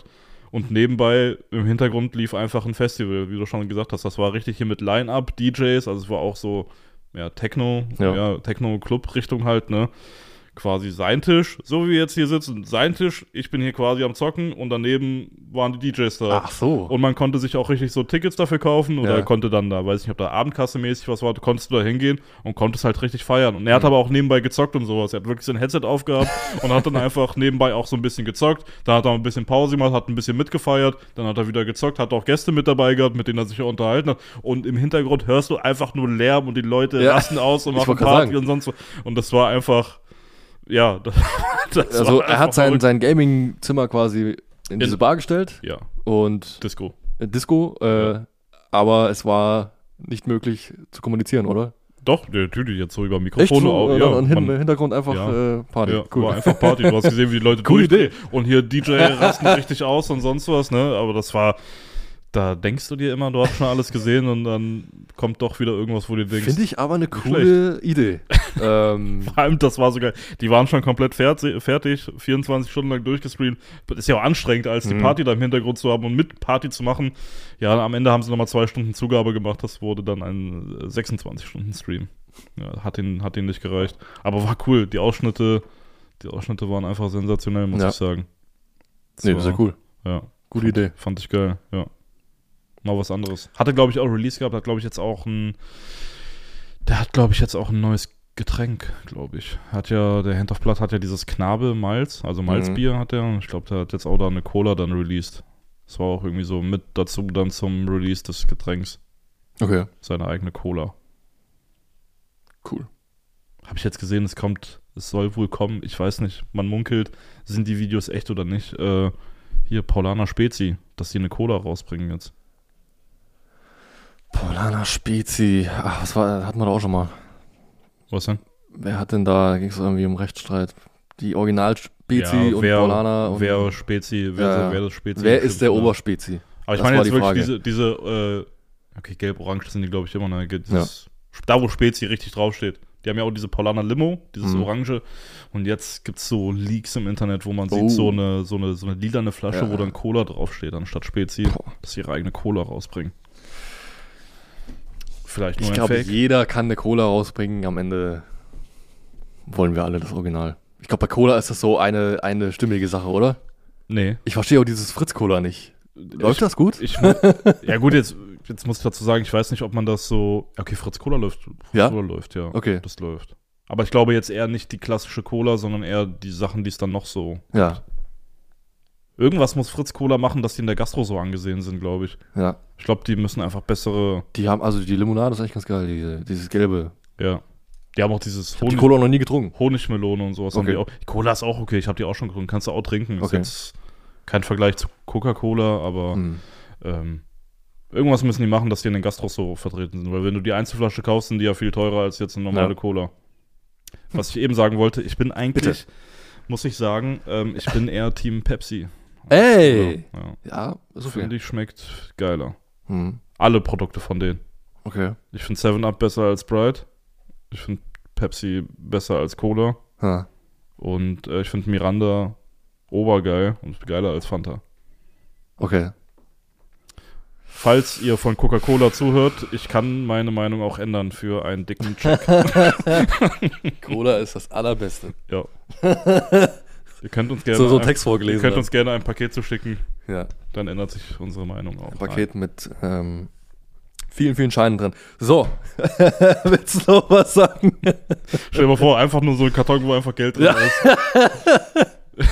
Und nebenbei im Hintergrund lief einfach ein Festival, wie du schon gesagt hast. Das war richtig hier mit Line-Up, D Js, also es war auch so, ja, Techno, Ja. ja, Techno-Club-Richtung halt, ne? Quasi sein Tisch, so wie wir jetzt hier sitzen, sein Tisch, ich bin hier quasi am Zocken und daneben waren die D Js da. Ach so. Und man konnte sich auch richtig so Tickets dafür kaufen oder Ja. konnte dann da, weiß nicht, ob da Abendkasse-mäßig was war, du konntest du da hingehen und konntest halt richtig feiern. Und er hat aber auch nebenbei gezockt und sowas. Er hat wirklich sein Headset aufgehabt und hat dann einfach nebenbei auch so ein bisschen gezockt. Da hat er ein bisschen Pause gemacht, hat ein bisschen mitgefeiert, dann hat er wieder gezockt, hat auch Gäste mit dabei gehabt, mit denen er sich ja unterhalten hat. Und im Hintergrund hörst du einfach nur Lärm und die Leute Ja. rasten aus und Ich machen wollte grad Party sagen. und sonst was. Und das war einfach, ja, das, das Also war er hat einfach sein, verrückt. sein Gaming-Zimmer quasi in diese Bar gestellt Ja, und Disco. äh, Disco, äh, Ja. aber es war nicht möglich zu kommunizieren, oder? Doch, natürlich, jetzt so über Echt Mikrofone. so? auch, Äh, ja, dann hin, man- im Hintergrund einfach Ja. äh, Party. Ja, Cool. war einfach Party. Du hast gesehen, wie die Leute Coole durchdrehen. Idee. Und hier D J rasten richtig aus und sonst was, ne? Aber das war, da denkst du dir immer, du hast schon alles gesehen und dann kommt doch wieder irgendwas, wo du denkst. Finde ich aber eine Nicht coole Idee. ähm, Vor allem, das war so geil. Die waren schon komplett fertig, fertig vierundzwanzig Stunden lang durchgestreamt. Das ist ja auch anstrengend, als die Mhm. Party da im Hintergrund zu haben und mit Party zu machen. Ja, am Ende haben sie nochmal zwei Stunden Zugabe gemacht. Das wurde dann ein sechsundzwanzig Stunden Stream. Ja, hat ihn, hat ihn nicht gereicht. Aber war cool. Die Ausschnitte, die Ausschnitte waren einfach sensationell, muss Ja. ich sagen. nee, das ist ja cool. Ja, Gute fand, Idee. Fand ich geil, ja. Mal was anderes. Hatte, glaube ich, auch Release gehabt, hat, glaube ich, jetzt auch ein. Der hat, glaube ich, jetzt auch ein neues Getränk, glaube ich. Hat ja, der Hand of Blood hat ja dieses Knabe Malz, also Malzbier hat er. Ich glaube, der hat jetzt auch da eine Cola dann released. Das war auch irgendwie so mit dazu dann zum Release des Getränks. Okay, Seine eigene Cola. cool. Habe ich jetzt gesehen, es kommt, es soll wohl kommen. Ich weiß nicht, man munkelt, sind die Videos echt oder nicht. Äh, hier, Paulaner Spezi, dass die eine Cola rausbringen jetzt. Paulaner Spezi. Ach, was war, hatten wir da auch schon mal. Was denn? Wer hat denn da, da ging es irgendwie um Rechtsstreit. Die Original-Spezi Ja, und wer- Paulaner. Und Wer Spezi, wer, Ja, ja. wer das Spezi? wer bestimmt, ist der ja. Oberspezi? Aber ich Das meine war jetzt die wirklich Frage. diese, diese äh, okay, gelb-orange sind die, glaube ich, immer, ne? Dieses, Da, wo Spezi richtig draufsteht. Die haben ja auch diese Paulaner Limo, dieses Mhm. Orange. Und jetzt gibt es so Leaks im Internet, wo man Oh. sieht, so eine, so eine, so eine lilane Flasche, Ja. wo dann Cola draufsteht, anstatt Spezi, Boah. dass sie ihre eigene Cola rausbringen. Vielleicht nur Ich ein glaube, Fake. jeder kann eine Cola rausbringen. Am Ende wollen wir alle das Original. Ich glaube, bei Cola ist das so eine, eine stimmige Sache, oder? Nee. Ich verstehe auch dieses Fritz-Cola nicht. Läuft das gut? Ich, ja gut, jetzt, jetzt muss ich dazu sagen, ich weiß nicht, ob man das so, okay, Fritz Cola läuft, Fritz Ja? Cola läuft, ja, Okay. das läuft. Aber ich glaube jetzt eher nicht die klassische Cola, sondern eher die Sachen, die es dann noch so, Ja, irgendwas muss Fritz Cola machen, dass die in der Gastro so angesehen sind, glaube ich. ja. Ich glaube, die müssen einfach bessere, Die haben, also die Limonade ist echt ganz geil, diese, dieses gelbe. ja, die haben auch dieses Ich habe die Honig, Cola auch noch nie getrunken. Honigmelone und sowas haben Okay. die auch. Die Cola ist auch okay, ich habe die auch schon getrunken, kannst du auch trinken. Ist Okay. jetzt kein Vergleich zu Coca-Cola, aber Hm. Ähm, irgendwas müssen die machen, dass die in den Gastros so vertreten sind. Weil wenn du die Einzelflasche kaufst, sind die ja viel teurer als jetzt eine normale Ja. Cola. Was ich eben sagen wollte, ich bin eigentlich, muss ich sagen, ähm, ich bin eher Team Pepsi. Ey! Ja, ja. Ja, ist okay. Finde ich, schmeckt geiler. Hm. Alle Produkte von denen. Okay. Ich finde seven up besser als Sprite. Ich finde Pepsi besser als Cola. Ha. Und äh, ich finde Miranda obergeil und geiler als Fanta. Okay. Falls ihr von Coca-Cola zuhört, ich kann meine Meinung auch ändern für einen dicken Check. Cola ist das Allerbeste. Ja. Ihr könnt uns gerne, So, so ein ein, Text ihr vorgelesen. könnt haben. uns gerne ein Paket zuschicken, Ja. dann ändert sich unsere Meinung auch. Ein Paket mit ähm, vielen, vielen Scheinen drin. So. Willst du noch was sagen? Nein. Stell dir mal vor, einfach nur so ein Karton, wo einfach Geld drin Ja. ist.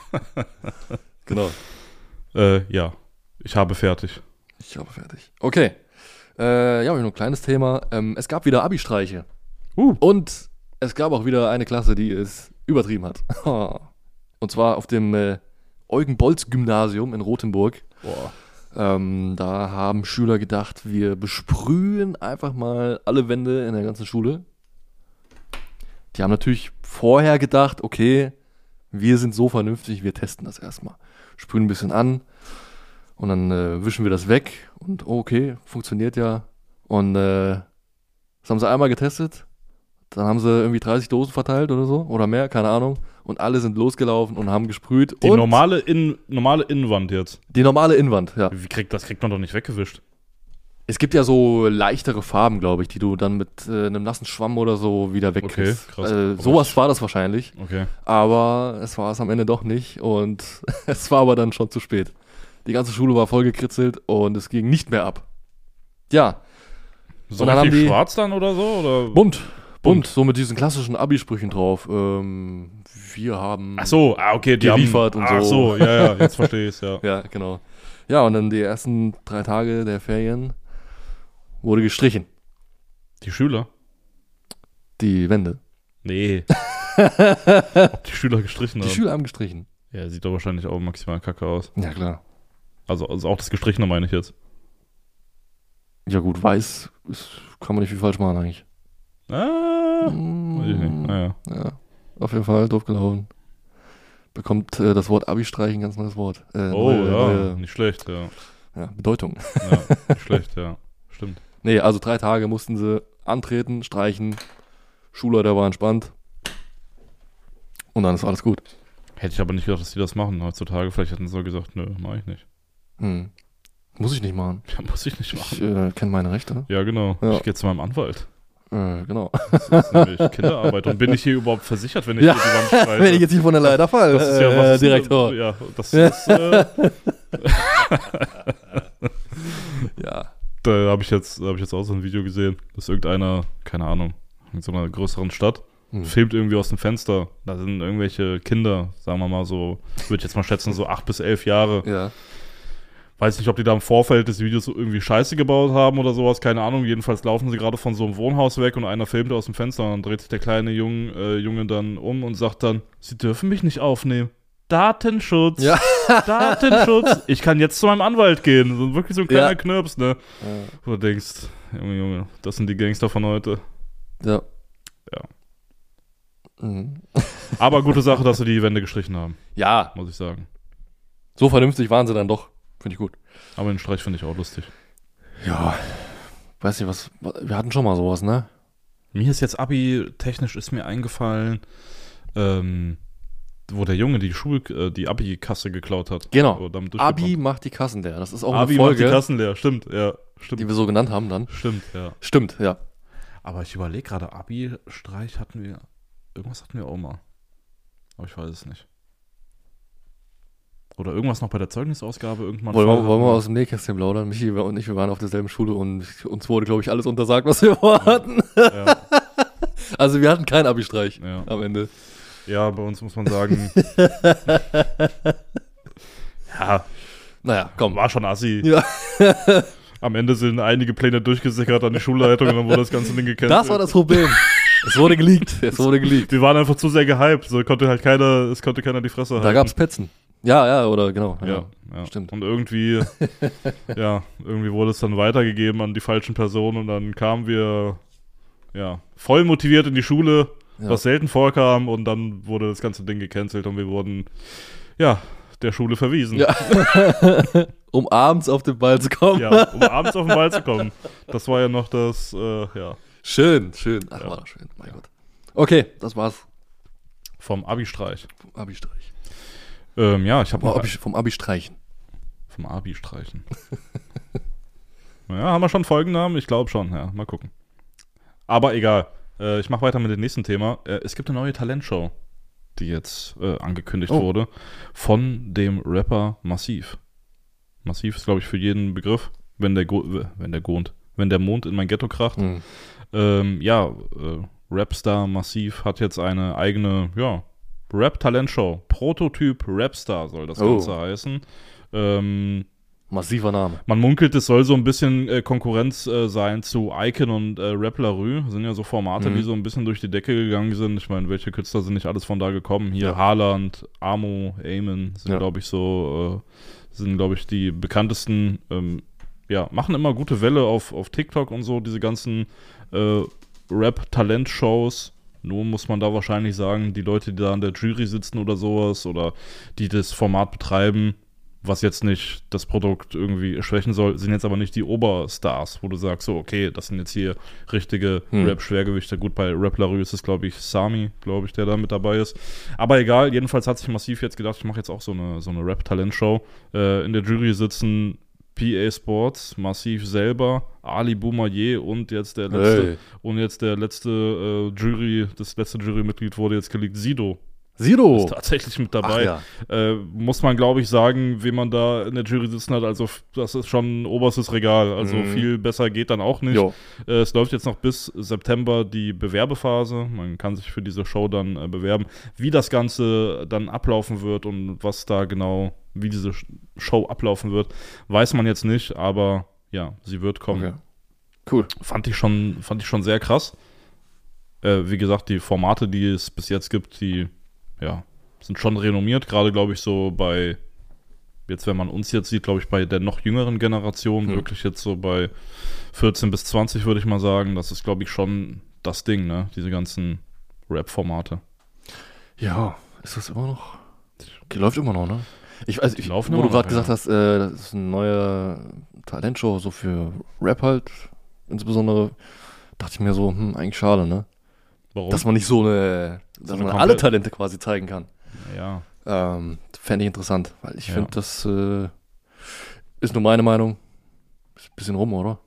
Genau. Äh, ja, ich habe fertig. Ich habe fertig. Okay. Äh, ja, noch ein kleines Thema. Ähm, es gab wieder Abi-Streiche. Uh. Und es gab auch wieder eine Klasse, die es übertrieben hat. Und zwar auf dem äh, Eugen-Bolz-Gymnasium in Rothenburg. Boah. Ähm, da haben Schüler gedacht, wir besprühen einfach mal alle Wände in der ganzen Schule. Die haben natürlich vorher gedacht, okay, wir sind so vernünftig, wir testen das erstmal. Sprühen ein bisschen an und dann äh, wischen wir das weg und oh, okay, funktioniert ja. Und äh, das haben sie einmal getestet, dann haben sie irgendwie dreißig Dosen verteilt oder so oder mehr, keine Ahnung. und alle sind losgelaufen und haben gesprüht. Die und normale, In, normale Innenwand jetzt. Die normale Innenwand, ja. Wie kriegt, das kriegt man doch nicht weggewischt. Es gibt ja so leichtere Farben, glaube ich, die du dann mit äh, einem nassen Schwamm oder so wieder wegkriegst. Okay, krass. Äh, sowas war das wahrscheinlich. Okay. Aber es war es am Ende doch nicht und es war aber dann schon zu spät. Die ganze Schule war vollgekritzelt und es ging nicht mehr ab. Ja. So Und dann haben richtig die- schwarz dann oder so? Oder? Bunt. Bunt, Bunt. so mit diesen klassischen Abi-Sprüchen drauf. Ähm, wir haben... Ach so, ah, okay. Die Geliefert haben, und ach so. so, ja, ja, jetzt verstehe ich es, ja. Ja, genau. Ja, und dann die ersten drei Tage der Ferien wurde gestrichen. Die Schüler? Die Wände. Nee. Ob die Schüler gestrichen Die haben? Schüler haben gestrichen. Ja, sieht doch wahrscheinlich auch maximal kacke aus. Ja, klar. Also, also auch das Gestrichene meine ich jetzt. Ja gut, weiß ist, kann man nicht viel falsch machen eigentlich. Ah, weiß ich nicht. Naja. Ja, auf jeden Fall doof gelaufen. Bekommt äh, das Wort Abi-Streichen ein ganz neues Wort. Äh, Oh, neue, ja, neue, nicht schlecht, ja. ja, Bedeutung. Ja, nicht schlecht, ja. Stimmt. Nee, also drei Tage mussten sie antreten, streichen. Schulleiter war entspannt. Und dann ist alles gut. Hätte ich aber nicht gedacht, dass die das machen heutzutage. Vielleicht hätten sie so gesagt, nö, mach ich nicht. Hm. Muss ich nicht machen. Ja, muss ich nicht Ich machen. äh, kenne meine Rechte. Ja, genau. Ja. Ich gehe zu meinem Anwalt. Äh, genau. Das ist nämlich Kinderarbeit. Und bin ich hier überhaupt versichert, wenn ich Ja, hier die Wand streiche? wenn ich jetzt hier von der Leiter fall, Das ist ja äh, was. Direktor. Ja, das ist. Äh, Ja. da habe ich, jetzt- da hab ich jetzt auch so ein Video gesehen, dass irgendeiner, keine Ahnung, in so einer größeren Stadt, Hm. filmt irgendwie aus dem Fenster. Da sind irgendwelche Kinder, sagen wir mal so, würde ich jetzt mal schätzen, so acht bis elf Jahre. Ja. Weiß nicht, ob die da im Vorfeld des Videos so irgendwie Scheiße gebaut haben oder sowas, keine Ahnung. Jedenfalls laufen sie gerade von so einem Wohnhaus weg und einer filmt aus dem Fenster und dann dreht sich der kleine Junge, äh, Junge dann um und sagt dann, sie dürfen mich nicht aufnehmen. Datenschutz. Ja. Datenschutz. Ich kann jetzt zu meinem Anwalt gehen. So, wirklich so ein kleiner Ja. Knirps, ne? Wo du denkst, Junge, Junge, das sind die Gangster von heute. Ja. Ja. Mhm. Aber gute Sache, dass sie die Wände gestrichen haben, Ja, muss ich sagen. so vernünftig waren sie dann doch. Finde ich gut. Aber den Streich finde ich auch lustig. Ja. Weiß nicht, was. Wir hatten schon mal sowas, ne? Mir ist jetzt Abi-technisch ist mir eingefallen, ähm, wo der Junge die Schul äh, die Abi-Kasse geklaut hat. Genau. So, damit Abi durchgekommen. macht die Kassen leer. Das ist auch Abi eine macht die Folge, Kassen leer. Stimmt, ja. Stimmt. die wir so genannt haben dann. Stimmt, ja. Stimmt, ja. Aber ich überlege gerade, Abi-Streich hatten wir, irgendwas hatten wir auch mal. Aber ich weiß es nicht. Oder irgendwas noch bei der Zeugnisausgabe irgendwann. Wollen wir, Fall wollen wir hatten aus dem Nähkästchen plaudern? Michi und ich, wir waren auf derselben Schule und uns wurde, glaube ich, alles untersagt, was wir vorhatten. Ja, Also wir hatten keinen Abi-Streich ja. am Ende. ja, bei uns muss man sagen, ja, Naja, komm. war schon assi. Ja. Am Ende sind einige Pläne durchgesickert an die Schulleitung und dann wurde das ganze Ding gecancelt. Das war das Problem. Es wurde geleakt. Es wurde geleakt. Die waren einfach zu sehr gehypt, so konnte halt keiner, es konnte keiner die Fresse halten. Da gab's Petzen. Ja, ja, oder genau. Ja, ja. Stimmt. Und irgendwie, ja, irgendwie wurde es dann weitergegeben an die falschen Personen und dann kamen wir, ja, voll motiviert in die Schule, Ja. was selten vorkam und dann wurde das ganze Ding gecancelt und wir wurden, ja, der Schule verwiesen. Ja. Um abends auf den Ball zu kommen. Ja, um abends auf den Ball zu kommen. Das war ja noch das, äh, ja, Schön, schön. Ach, Ja. war das schön. Mein Gott. Okay, das war's. vom Abi-Streich. Vom Abi-Streich. Ähm, ja, ich habe Vom noch Abi, vom Abi-Streichen. vom Abi-Streichen. Ja, haben wir schon Folgennamen? Ich glaube schon, ja, mal gucken. Aber egal. Äh, ich mache weiter mit dem nächsten Thema. Äh, es gibt eine neue Talentshow, die jetzt äh, angekündigt Oh. wurde, von dem Rapper Massiv. Massiv ist, glaube ich, für jeden Begriff, wenn der, Go wenn der Gond, wenn der Mond in mein Ghetto kracht. Mhm. Ähm, ja, äh, Rapstar Massiv hat jetzt eine eigene, ja, Rap-Talentshow. Prototyp Rapstar soll das Oh. Ganze heißen. Ähm, Massiver Name. man munkelt, es soll so ein bisschen äh, Konkurrenz äh, sein zu Icon und äh, Rap La Rue. Das sind ja so Formate, Mhm. die so ein bisschen durch die Decke gegangen sind. Ich meine, welche Künstler sind nicht alles von da gekommen? Hier Ja. Haaland, Amo, Eamon sind, Ja. glaube ich, so, äh, sind, glaube ich, die bekanntesten. Ähm, ja, machen immer gute Welle auf, auf TikTok und so, diese ganzen äh, Rap-Talent-Shows. Nur muss man da wahrscheinlich sagen, die Leute, die da in der Jury sitzen oder sowas oder die das Format betreiben, was jetzt nicht das Produkt irgendwie schwächen soll, sind jetzt aber nicht die Oberstars, wo du sagst, so, okay, das sind jetzt hier richtige hm. Rap-Schwergewichte. Gut, bei Rap La Rue ist es, glaube ich, Sami, glaube ich, der da mit dabei ist. Aber egal, jedenfalls hat sich Massiv jetzt gedacht, ich mache jetzt auch so eine, so eine Rap-Talent-Show. Äh, in der Jury sitzen P A Sports, Massiv selber, Ali Boumaier und jetzt der letzte, hey. und jetzt der letzte äh, Jury, das letzte Jurymitglied wurde jetzt geleakt, Sido. Sido ist tatsächlich mit dabei. Ach, ja. äh, muss man, glaube ich, sagen, wen man da in der Jury sitzen hat. Also, das ist schon ein oberstes Regal. Also, mhm. viel besser geht dann auch nicht. Äh, es läuft jetzt noch bis September die Bewerbephase. Man kann sich für diese Show dann äh, bewerben. Wie das Ganze dann ablaufen wird und was da genau, wie diese Show ablaufen wird, weiß man jetzt nicht. Aber ja, sie wird kommen. Okay. Cool. Fand ich schon, fand ich schon sehr krass. Äh, wie gesagt, die Formate, die es bis jetzt gibt, die ja, sind schon renommiert, gerade glaube ich so bei, jetzt wenn man uns jetzt sieht, glaube ich bei der noch jüngeren Generation, mhm. wirklich jetzt so bei vierzehn bis zwanzig würde ich mal sagen, das ist glaube ich schon das Ding, ne, diese ganzen Rap-Formate. Ja, ist das immer noch, die läuft immer noch, ne? Ich, also ich, wo du gerade ja. gesagt hast, äh, das ist eine neue Talentshow, so für Rap halt, insbesondere, dachte ich mir so, hm, eigentlich schade, ne? Warum? Dass man nicht so eine, dass so eine man alle Talente quasi zeigen kann. Ja. Ähm, fände ich interessant, weil ich ja. finde, das äh, ist nur meine Meinung. Ist ein bisschen rum, oder?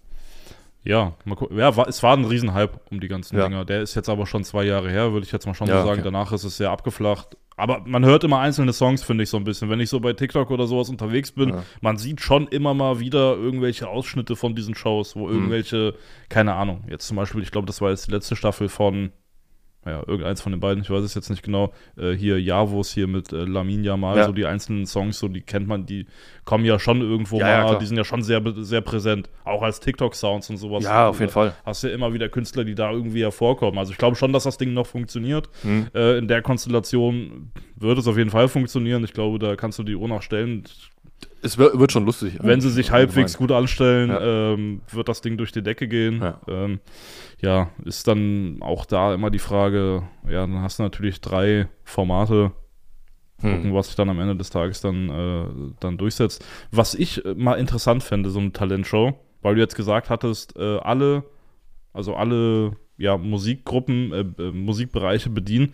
Ja, mal gucken. Ja, war, es war ein Riesenhype um die ganzen ja. Dinger. Der ist jetzt aber schon zwei Jahre her, würde ich jetzt mal schon ja, so sagen. okay. Danach ist es sehr abgeflacht. Aber man hört immer einzelne Songs, finde ich, so ein bisschen. Wenn ich so bei TikTok oder sowas unterwegs bin, ja. man sieht schon immer mal wieder irgendwelche Ausschnitte von diesen Shows, wo irgendwelche, mhm. keine Ahnung, jetzt zum Beispiel, ich glaube, das war jetzt die letzte Staffel von, ja, irgendeins von den beiden, ich weiß es jetzt nicht genau, äh, hier Javos hier mit äh, Lamin Yamal, ja. so die einzelnen Songs, so die kennt man, die kommen ja schon irgendwo ja, mal, ja, die sind ja schon sehr, sehr präsent, auch als TikTok-Sounds und sowas. Ja, auf jeden Fall. Hast ja immer wieder Künstler, die da irgendwie hervorkommen. Also ich glaube schon, dass das Ding noch funktioniert. Mhm. Äh, in der Konstellation wird es auf jeden Fall funktionieren. Ich glaube, da kannst du die Uhr nachstellen. Es wird, wird schon lustig. Wenn sie sich halbwegs gut anstellen, ja. ähm, wird das Ding durch die Decke gehen. Ja. Ähm, ja, ist dann auch da immer die Frage, ja, dann hast du natürlich drei Formate, hm. gucken, was sich dann am Ende des Tages dann, äh, dann durchsetzt. Was ich mal interessant fände, so eine Talentshow, weil du jetzt gesagt hattest, äh, alle, also alle ja, Musikgruppen, äh, äh, Musikbereiche bedienen.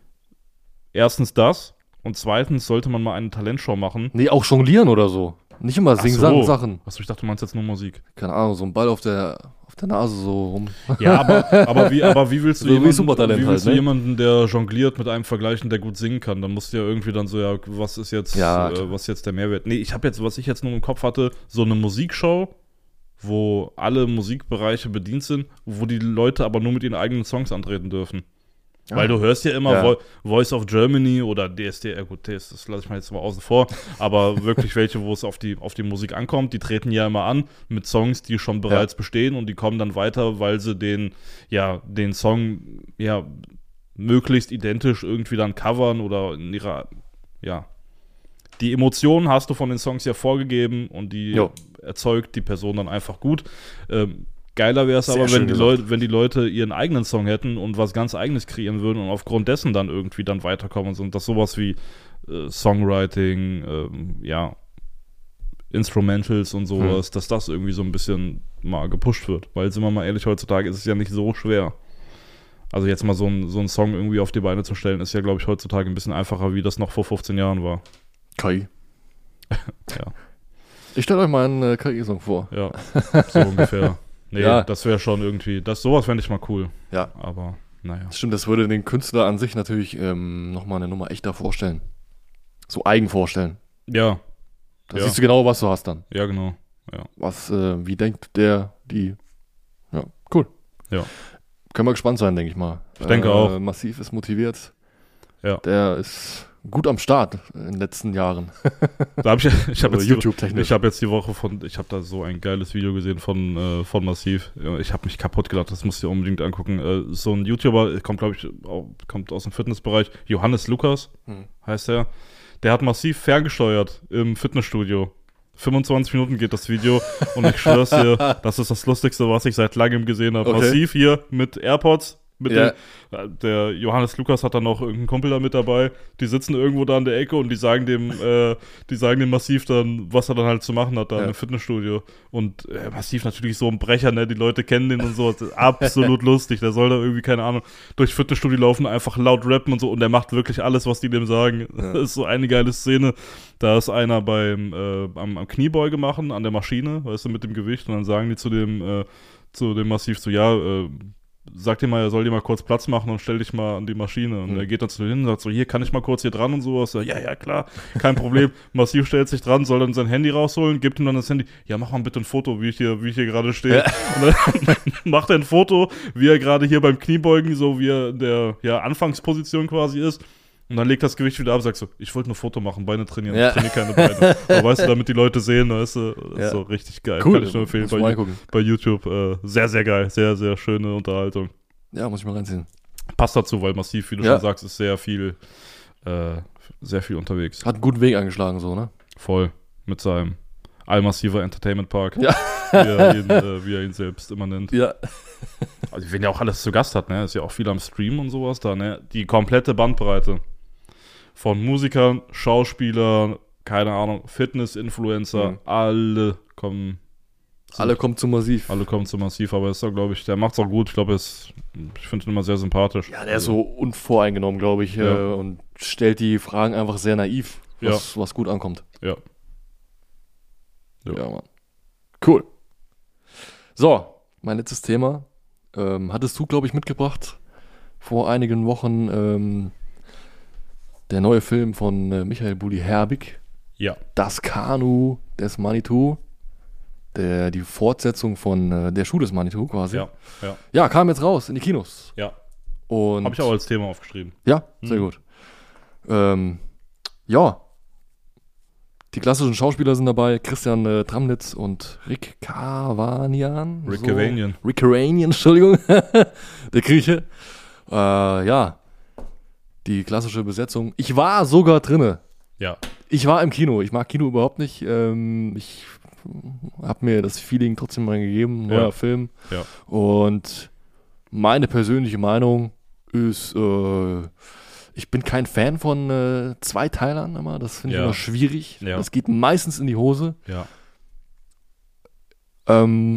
Erstens das. Und zweitens sollte man mal eine Talentshow machen. Nee, auch jonglieren oder so. Nicht immer singen, so. Sachen. Achso, ich dachte, du meinst jetzt nur Musik. Keine Ahnung, so ein Ball auf der, auf der Nase so rum. Ja, aber, aber, wie, aber wie willst du, so jemanden, wie, Supertalent wie willst halt, du ne? jemanden, der jongliert, mit einem vergleichen, der gut singen kann? Dann musst du ja irgendwie dann so, ja, was ist jetzt, ja, äh, was ist jetzt der Mehrwert? Nee, ich habe jetzt, was ich jetzt nur im Kopf hatte, so eine Musikshow, wo alle Musikbereiche bedient sind, wo die Leute aber nur mit ihren eigenen Songs antreten dürfen. Ja. Weil du hörst ja immer ja. Vo- Voice of Germany oder D S D, ja gut, das, das lasse ich mal jetzt mal außen vor, aber wirklich welche, wo es auf die, auf die Musik ankommt, die treten ja immer an mit Songs, die schon bereits ja. bestehen und die kommen dann weiter, weil sie den, ja, den Song, ja, möglichst identisch irgendwie dann covern oder in ihrer, ja, die Emotionen hast du von den Songs ja vorgegeben und die jo. erzeugt die Person dann einfach gut. Ähm, Geiler wäre es aber, schön wenn die, gesagt. Leute, wenn die Leute ihren eigenen Song hätten und was ganz Eigenes kreieren würden und aufgrund dessen dann irgendwie dann weiterkommen und dass sowas wie äh, Songwriting, ähm, ja, Instrumentals und sowas, hm. dass das irgendwie so ein bisschen mal gepusht wird. Weil, sind wir mal ehrlich, heutzutage ist es ja nicht so schwer. Also jetzt mal so ein, so einen Song irgendwie auf die Beine zu stellen, ist ja, glaube ich, heutzutage ein bisschen einfacher, wie das noch vor fünfzehn Jahren war. K I. Ja. Ich stelle euch mal einen äh, K I-Song vor. Ja, so ungefähr. Nee, ja. das wäre schon irgendwie, das, sowas fände ich mal cool. Ja. Aber, naja. Stimmt, das würde den Künstler an sich natürlich ähm, nochmal eine Nummer echter vorstellen. So eigen vorstellen. Ja. Da ja. siehst du genau, was du hast dann. Ja, genau. Ja. Was, äh, wie denkt der, die. Ja, cool. Ja. Können wir gespannt sein, denke ich mal. Ich denke äh, auch. Massiv ist motiviert. Ja. Der ist gut am Start in den letzten Jahren. Da hab ich ich habe also jetzt, YouTube-technisch. Ich hab jetzt die Woche von, ich habe da so ein geiles Video gesehen von, äh, von Massiv. Ich habe mich kaputt gelacht, das musst du dir unbedingt angucken. Äh, so ein YouTuber, kommt glaube ich, auch, kommt aus dem Fitnessbereich, Johannes Lukas hm. heißt er. Der hat Massiv ferngesteuert im Fitnessstudio. fünfundzwanzig Minuten geht das Video und ich schwör's dir, das ist das Lustigste, was ich seit langem gesehen habe. Okay. Massiv hier mit AirPods Mit Ja. dem, der Johannes Lukas hat dann noch irgendeinen Kumpel da mit dabei. Die sitzen irgendwo da in der Ecke und die sagen dem, äh, die sagen dem Massiv dann, was er dann halt zu machen hat da Ja. im Fitnessstudio. Und äh, Massiv natürlich so ein Brecher, ne? Die Leute kennen den und so. Das ist absolut lustig. Der soll da irgendwie, keine Ahnung, durchs Fitnessstudio laufen, einfach laut rappen und so. Und der macht wirklich alles, was die dem sagen. Ja. Das ist so eine geile Szene. Da ist einer beim äh, am, am Kniebeuge machen, an der Maschine, weißt du, mit dem Gewicht. Und dann sagen die zu dem, äh, zu dem Massiv so, ja, äh, sag dir mal, er soll dir mal kurz Platz machen und stell dich mal an die Maschine. Und Mhm. er geht dann zu denen hin und sagt so, hier, kann ich mal kurz hier dran und sowas. So, ja, ja, klar, kein Problem. Massiv stellt sich dran, soll dann sein Handy rausholen, gibt ihm dann das Handy. Ja, mach mal bitte ein Foto, wie ich hier, wie ich hier gerade stehe. Ja. Und dann macht er ein Foto, wie er gerade hier beim Kniebeugen, so wie er in der ja, Anfangsposition quasi ist. Und dann legt das Gewicht wieder ab und sagt so, ich wollte nur Foto machen, Beine trainieren, Ja. ich trainiere keine Beine. Aber weißt du, damit die Leute sehen, weißt du, das Ja. ist so richtig geil. Cool, Kann ich nur empfehlen muss bei, mal Ju- gucken. bei YouTube. Äh, sehr, sehr geil, sehr, sehr schöne Unterhaltung. Ja, muss ich mal reinziehen. Passt dazu, weil Massiv, wie du Ja. schon sagst, ist sehr viel, äh, sehr viel unterwegs. Hat einen guten Weg eingeschlagen, so, ne? Voll. Mit seinem Allmassiver Entertainment Park. Ja. Wie er, ihn, äh, wie er ihn selbst immer nennt. Ja. Also, wenn er auch alles zu Gast hat, ne? Ist ja auch viel am Stream und sowas da, ne? Die komplette Bandbreite. Von Musikern, Schauspielern, keine Ahnung, Fitness-Influencer, Mhm. alle kommen. Alle kommen zu Massiv. Alle kommen zu Massiv, aber ist da, glaube ich, der macht's auch gut. Ich glaube, er ist, ich finde ihn immer sehr sympathisch. Ja, der ist so unvoreingenommen, glaube ich, Ja. äh, und stellt die Fragen einfach sehr naiv, Ja. was, was gut ankommt. Ja. Ja, Ja. Mann. Cool. So, mein letztes Thema. Ähm, hattest du, glaube ich, mitgebracht vor einigen Wochen ähm, der neue Film von äh, Michael Bulli-Herbig, Ja. Das Kanu des Manitou. Der, die Fortsetzung von äh, Der Schuh des Manitou quasi. Ja. Ja. Ja, kam jetzt raus in die Kinos. Ja. Und Habe ich auch als Thema aufgeschrieben. Ja, sehr Mhm. gut. Ähm, ja. Die klassischen Schauspieler sind dabei, Christian äh, Tramnitz und Rick Cavanian. Rick Cavanian. Rick Cavanian, Entschuldigung. Der Grieche. Äh, ja. Die klassische Besetzung. Ich war sogar drinne. Ja. Ich war im Kino. Ich mag Kino überhaupt nicht. Ähm, ich habe mir das Feeling trotzdem mal gegeben. Neuer Ja. Film. Ja. Und meine persönliche Meinung ist, äh, ich bin kein Fan von äh, Zweiteilern immer. Das finde ich Ja. immer schwierig. Ja. Das geht meistens in die Hose. Ja. Ähm,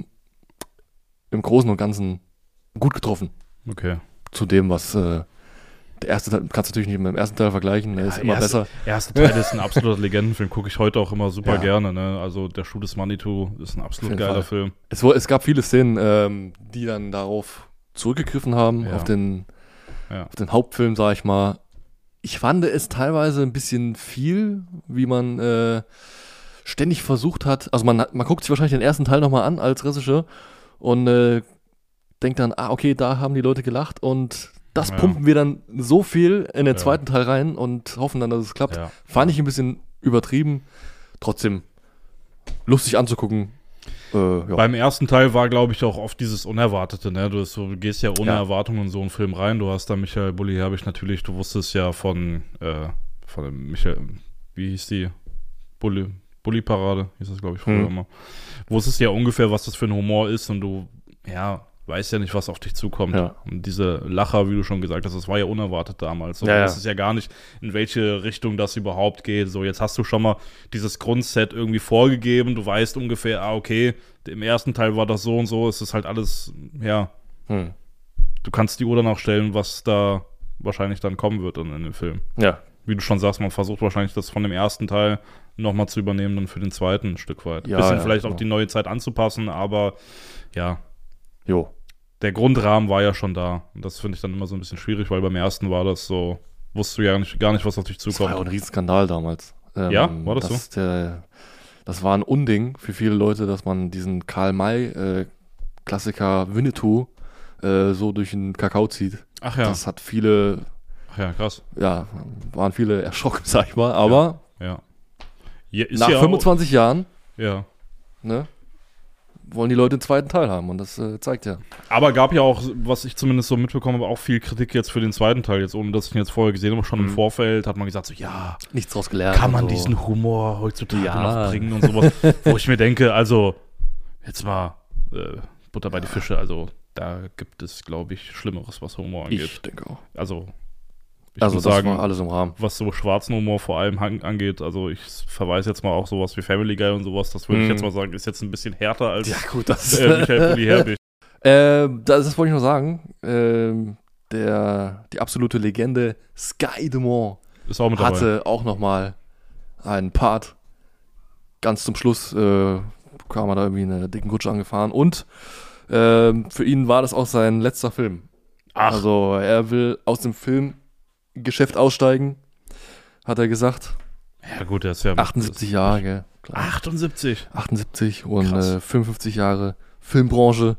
Im Großen und Ganzen gut getroffen. Okay. Zu dem, was äh, der erste Teil, kannst du natürlich nicht mit dem ersten Teil vergleichen. Der ist immer erste, besser. Erste Teil ist ein absoluter Legendenfilm. Gucke ich heute auch immer super Ja. gerne. Ne? Also Der Schuh des Manitou ist ein absolut Auf jeden geiler Fall. Film. Es, wo- es gab viele Szenen, ähm, die dann darauf zurückgegriffen haben, Ja. auf, den, Ja. auf den Hauptfilm, sag ich mal. Ich fand es teilweise ein bisschen viel, wie man äh, ständig versucht hat. Also man, hat- man guckt sich wahrscheinlich den ersten Teil nochmal an als Regisseur und äh, denkt dann, ah, okay, da haben die Leute gelacht und das Ja. pumpen wir dann so viel in den Ja. zweiten Teil rein und hoffen dann, dass es klappt. Ja. Fand ich ein bisschen übertrieben. Trotzdem lustig anzugucken. Äh, ja. Beim ersten Teil war, glaube ich, auch oft dieses Unerwartete, ne? Du, so, du gehst ja ohne Ja. Erwartungen in so einen Film rein. Du hast da Michael Bulli-Herbig natürlich, du wusstest ja von, äh, von dem Michael, wie hieß die? Bulli, Bulli-Parade, hieß das, glaube ich, früher Mhm. immer. Wusstest ja ungefähr, was das für ein Humor ist und du, ja, weißt ja nicht, was auf dich zukommt. Ja. Und diese Lacher, wie du schon gesagt hast, das war ja unerwartet damals. Und Ja, du ja. wusstest ja gar nicht, in welche Richtung das überhaupt geht. So, jetzt hast du schon mal dieses Grundset irgendwie vorgegeben. Du weißt ungefähr, ah, okay, im ersten Teil war das so und so. Es ist halt alles, ja, Hm. du kannst die Uhr dann auch stellen, was da wahrscheinlich dann kommen wird in, in dem Film. Ja. Wie du schon sagst, man versucht wahrscheinlich das von dem ersten Teil nochmal zu übernehmen, dann für den zweiten ein Stück weit. Ja, Bisschen ja, vielleicht genau. auch die neue Zeit anzupassen, aber ja, Jo. der Grundrahmen war ja schon da. Und das finde ich dann immer so ein bisschen schwierig, weil beim ersten war das so, wusstest du ja nicht, gar nicht, was auf dich Das war ja auch zukommt. ein Riesenskandal damals. Ähm, Ja? War das dass Der, das war ein Unding für viele Leute, dass man diesen Karl-May-Klassiker Winnetou äh, so durch den Kakao zieht. Ach ja, Das hat viele, ach ja, krass. ja, waren viele erschrocken, sag ich mal. Aber Ja. Ja, ist nach ja fünfundzwanzig Jahren, Auch, ja. ne, wollen die Leute den zweiten Teil haben. Und das äh, zeigt ja. Aber gab ja auch, was ich zumindest so mitbekommen habe, auch viel Kritik jetzt für den zweiten Teil. Jetzt, ohne dass ich ihn jetzt vorher gesehen habe, schon im Mhm. Vorfeld hat man gesagt, so, ja, Nichts draus gelernt. kann man und so. diesen Humor heutzutage Ja. noch bringen und sowas. Wo ich mir denke, also, jetzt mal äh, Butter bei die Fische, also da gibt es, glaube ich, Schlimmeres, was Humor angeht. Ich denke auch. Also, ich Also muss das sagen, war alles im Rahmen. was so schwarzen Humor vor allem han- angeht, also ich verweise jetzt mal auch sowas wie Family Guy und sowas, das würde ich Mhm. jetzt mal sagen, ist jetzt ein bisschen härter als Ja gut, das äh, Michael Bulli Herbig. äh, das, das wollte ich noch sagen. Ähm, der, die absolute Legende Sky Dumont Ist auch mit dabei. hatte auch nochmal einen Part. Ganz zum Schluss äh, kam er da irgendwie in einer dicken Kutsche angefahren. Und ähm, für ihn war das auch sein letzter Film. Ach. Also er will aus dem Filmgeschäft aussteigen, hat er gesagt. Ja gut, der ist ja achtundsiebzig Jahre, gell? Klar. achtundsiebzig. achtundsiebzig und Krass. äh, fünfundfünfzig Jahre Filmbranche.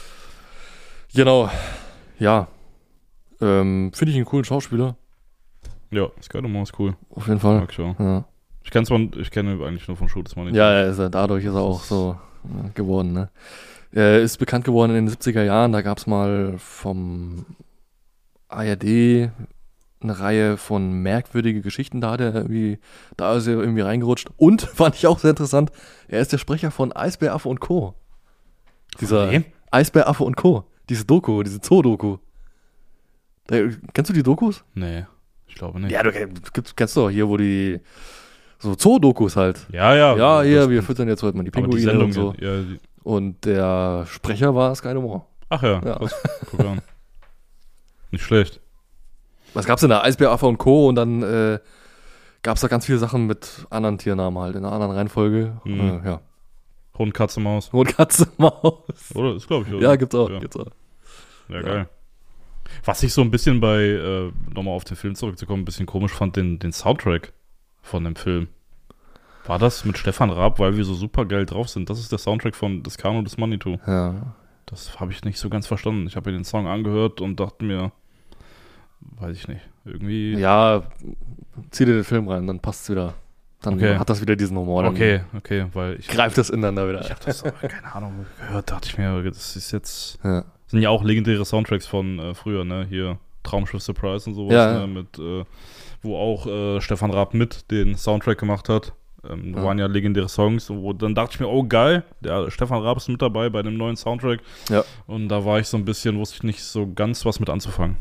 Genau. Ja. Ähm, Finde ich einen coolen Schauspieler. Ja, Sky Dumont ist cool. Auf jeden Fall. Mag ich auch. Ja. Ich kenne zwar, ich kenne eigentlich nur von Shoot, das nicht. Ja, er ist, er- dadurch ist er auch so äh, geworden. Ne? Er ist bekannt geworden in den siebziger Jahren. Da gab es mal vom A R D eine Reihe von merkwürdige Geschichten. Da, hat er irgendwie, da ist er irgendwie reingerutscht. Und, fand ich auch sehr interessant, er ist der Sprecher von Eisbäraffe und Co. Dieser wem? Eisbäraffe und Co. Diese Doku, diese Zoo-Doku. Da, kennst du die Dokus? Nee, ich glaube nicht. Ja, du kennst, kennst du doch hier, wo die so Zoo-Dokus halt. ja, ja. Ja, hier, das- wir füttern jetzt heute mal die aber die Pinguine Sendung, und so. ja, die, Und der Sprecher war Sky Dumont. ach ja, Ja. krass. Guck an. Nicht schlecht. Was gab's denn da? Eisbäraffe und Co. Und dann äh, gab's da ganz viele Sachen mit anderen Tiernamen halt, in einer anderen Reihenfolge. Mhm. Äh, ja. Hund, Katze, Maus. Hund, Katze, Maus. Oder? Ist, glaube ich, oder? Ja, gibt's auch. Ja, Gibt's auch. ja geil. Was ich so ein bisschen bei, äh, nochmal auf den Film zurückzukommen, ein bisschen komisch fand, den, den Soundtrack von dem Film. War das mit Stefan Raab, weil wir so super geil drauf sind? Das ist der Soundtrack von Descano des Manitou. Ja. Das habe ich nicht so ganz verstanden. Ich habe mir den Song angehört und dachte mir, weiß ich nicht, irgendwie. Ja, zieh dir den Film rein, dann passt's wieder. Dann Okay. hat das wieder diesen Humor. Dann Okay, okay, weil ich, greift das ineinander wieder. ich habe das, äh, keine Ahnung, gehört, dachte ich mir, das ist jetzt, Ja. sind ja auch legendäre Soundtracks von äh, früher, ne, hier Traumschiff Surprise und sowas, Ja, ne, ja. mit, äh, wo auch äh, Stefan Raab mit den Soundtrack gemacht hat. Ähm, Ja. Waren ja legendäre Songs, wo dann dachte ich mir, oh geil, der Stefan Raab ist mit dabei bei dem neuen Soundtrack. Ja. Und da war ich so ein bisschen, wusste ich nicht so ganz was mit anzufangen.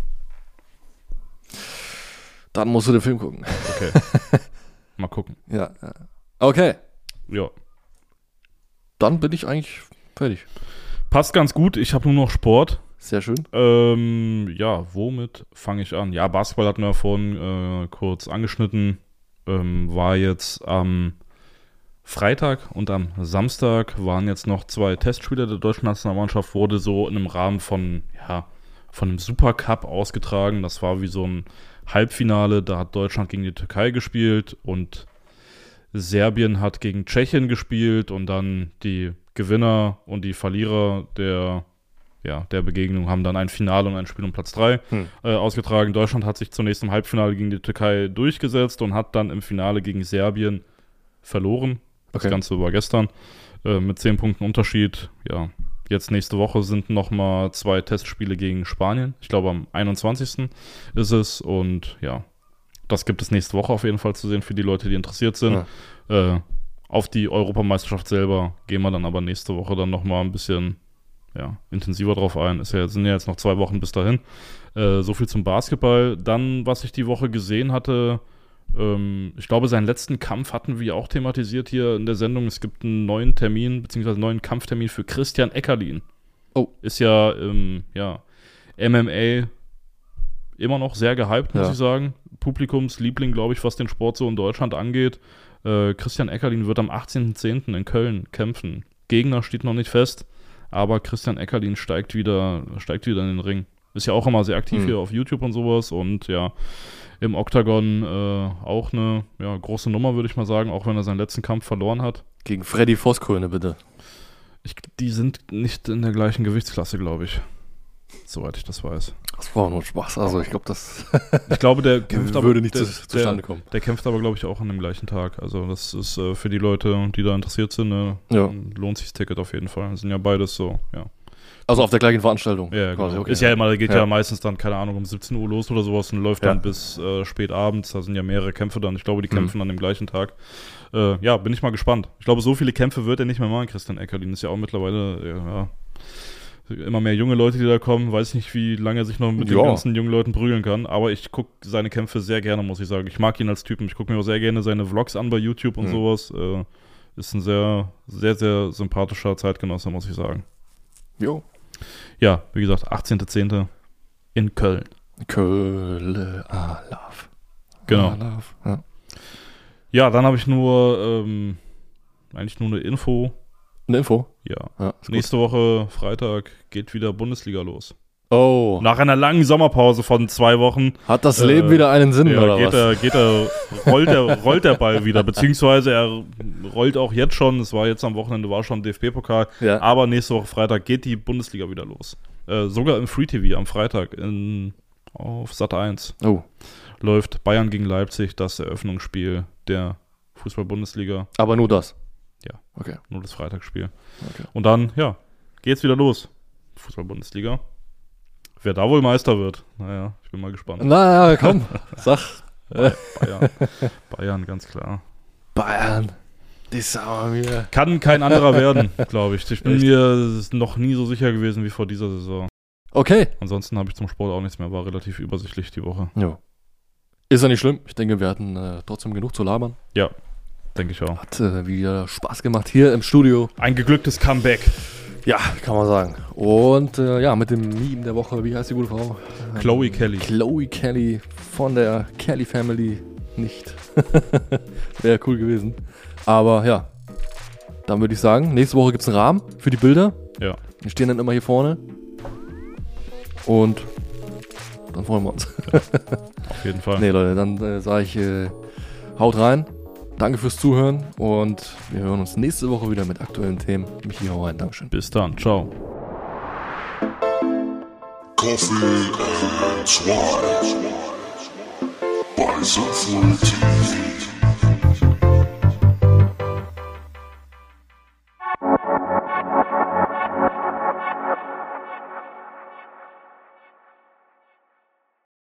Dann musst du den Film gucken. Okay. Mal gucken. Ja. ja. Okay, Ja. dann bin ich eigentlich fertig. Passt ganz gut, ich habe nur noch Sport. Sehr schön. Ähm, ja, womit fange ich an? Ja, Basketball hatten wir vorhin äh, kurz angeschnitten. Ähm, war jetzt am Freitag und am Samstag waren jetzt noch zwei Testspiele der deutschen Nationalmannschaft, wurde so in einem Rahmen von, ja, von einem Supercup ausgetragen. Das war wie so ein Halbfinale, da hat Deutschland gegen die Türkei gespielt und Serbien hat gegen Tschechien gespielt und dann die Gewinner und die Verlierer der, ja, der Begegnung haben dann ein Finale und ein Spiel um Platz drei Hm. äh, ausgetragen. Deutschland hat sich zunächst im Halbfinale gegen die Türkei durchgesetzt und hat dann im Finale gegen Serbien verloren. Das Okay. Ganze war gestern äh, mit zehn Punkten Unterschied. Ja, jetzt nächste Woche sind nochmal zwei Testspiele gegen Spanien. Ich glaube am einundzwanzigsten ist es und ja, das gibt es nächste Woche auf jeden Fall zu sehen für die Leute, die interessiert sind. Ja. Äh, auf die Europameisterschaft selber gehen wir dann aber nächste Woche dann nochmal ein bisschen ja, intensiver drauf ein. Es ja, sind ja jetzt noch zwei Wochen bis dahin. Äh, so viel zum Basketball. Dann, was ich die Woche gesehen hatte, ähm, ich glaube, seinen letzten Kampf hatten wir auch thematisiert hier in der Sendung. Es gibt einen neuen Termin, beziehungsweise einen neuen Kampftermin für Christian Eckerlin. Oh. Ist ja, ähm, ja, M M A immer noch sehr gehypt, muss Ja. ich sagen. Publikumsliebling, glaube ich, was den Sport so in Deutschland angeht. Äh, Christian Eckerlin wird am achtzehnten zehnten in Köln kämpfen. Gegner steht noch nicht fest, aber Christian Eckerlin steigt wieder, steigt wieder in den Ring. Ist ja auch immer sehr aktiv Mhm. hier auf YouTube und sowas und ja, im Oktagon äh, auch eine ja, große Nummer, würde ich mal sagen, auch wenn er seinen letzten Kampf verloren hat. Gegen Freddy Voskröne, bitte. Ich, die sind nicht in der gleichen Gewichtsklasse, glaube ich. Soweit ich das weiß. Das war nur Spaß. Also ich glaube, das Ich glaube, der kämpft aber, würde nicht der, zu, zustande kommen. Der, der kämpft aber, glaube ich, auch an dem gleichen Tag. Also das ist äh, für die Leute, die da interessiert sind, ne, Ja. lohnt sich das Ticket auf jeden Fall. Das sind ja beides so, ja. Also auf der gleichen Veranstaltung. Ja, genau. quasi, okay. Ist ja immer, geht ja. Ja. meistens dann, keine Ahnung, um siebzehn Uhr los oder sowas und läuft Ja. dann bis äh, spät abends. Da sind ja mehrere Kämpfe dann. Ich glaube, die Mhm. kämpfen an dem gleichen Tag. Äh, ja, bin ich mal gespannt. Ich glaube, so viele Kämpfe wird er nicht mehr machen. Christian Eckerlin ist ja auch mittlerweile, ja, Immer mehr junge Leute, die da kommen. Weiß nicht, wie lange er sich noch mit Ja. den ganzen jungen Leuten prügeln kann. Aber ich gucke seine Kämpfe sehr gerne, muss ich sagen. Ich mag ihn als Typen. Ich gucke mir auch sehr gerne seine Vlogs an bei YouTube und Mhm. sowas. Äh, ist ein sehr, sehr, sehr sympathischer Zeitgenosse, muss ich sagen. Jo. Ja, wie gesagt, achtzehnter zehnter in Köln. Kölle, ah, love. Genau. Ah, love. Ja. Ja, dann habe ich nur, ähm, eigentlich nur eine Info. Eine Info? Ja. Ja, ist gut. Nächste Woche, Freitag, geht wieder Bundesliga los. Oh, Nach einer langen Sommerpause von zwei Wochen hat das Äh, Leben wieder einen Sinn, ja, oder geht, was? er, geht er, rollt der, rollt der Ball wieder, beziehungsweise er rollt auch jetzt schon, es war jetzt am Wochenende, war schon D F B-Pokal, Ja. aber nächste Woche Freitag geht die Bundesliga wieder los. Äh, sogar im Free-T V am Freitag in, auf Sat eins Oh, läuft Bayern gegen Leipzig, das Eröffnungsspiel der Fußball-Bundesliga, aber nur das? Ja. Okay. nur das Freitagsspiel. Okay. Und dann, ja, geht's wieder los. Fußball-Bundesliga. Wer da wohl Meister wird, naja, ich bin mal gespannt. Na ja, komm, sag. Bayern, Bayern, ganz klar. Bayern, die sauer mir. Kann kein anderer werden, glaube ich. Ich bin Echt? mir noch nie so sicher gewesen wie vor dieser Saison. Okay. Ansonsten habe ich zum Sport auch nichts mehr, war relativ übersichtlich die Woche. Jo. Ist ja nicht schlimm. Ich denke, wir hatten äh, trotzdem genug zu labern. Ja, denke ich auch. Hat äh, wieder Spaß gemacht hier im Studio. Ein geglücktes Comeback. Ja, kann man sagen. Und äh, ja, mit dem Meme der Woche, wie heißt die gute Frau? Chloe Kelly. Chloe Kelly von der Kelly Family nicht. Wäre cool gewesen. Aber ja, dann würde ich sagen, nächste Woche gibt es einen Rahmen für die Bilder. Ja. Die stehen dann immer hier vorne. Und dann freuen wir uns. Auf jeden Fall. Nee, Leute, dann äh, sage ich, äh, haut rein. Danke fürs Zuhören und wir hören uns nächste Woche wieder mit aktuellen Themen. Michi, hau rein. Dankeschön. Bis dann. Ciao. Coffee and Swine by Soulful T V.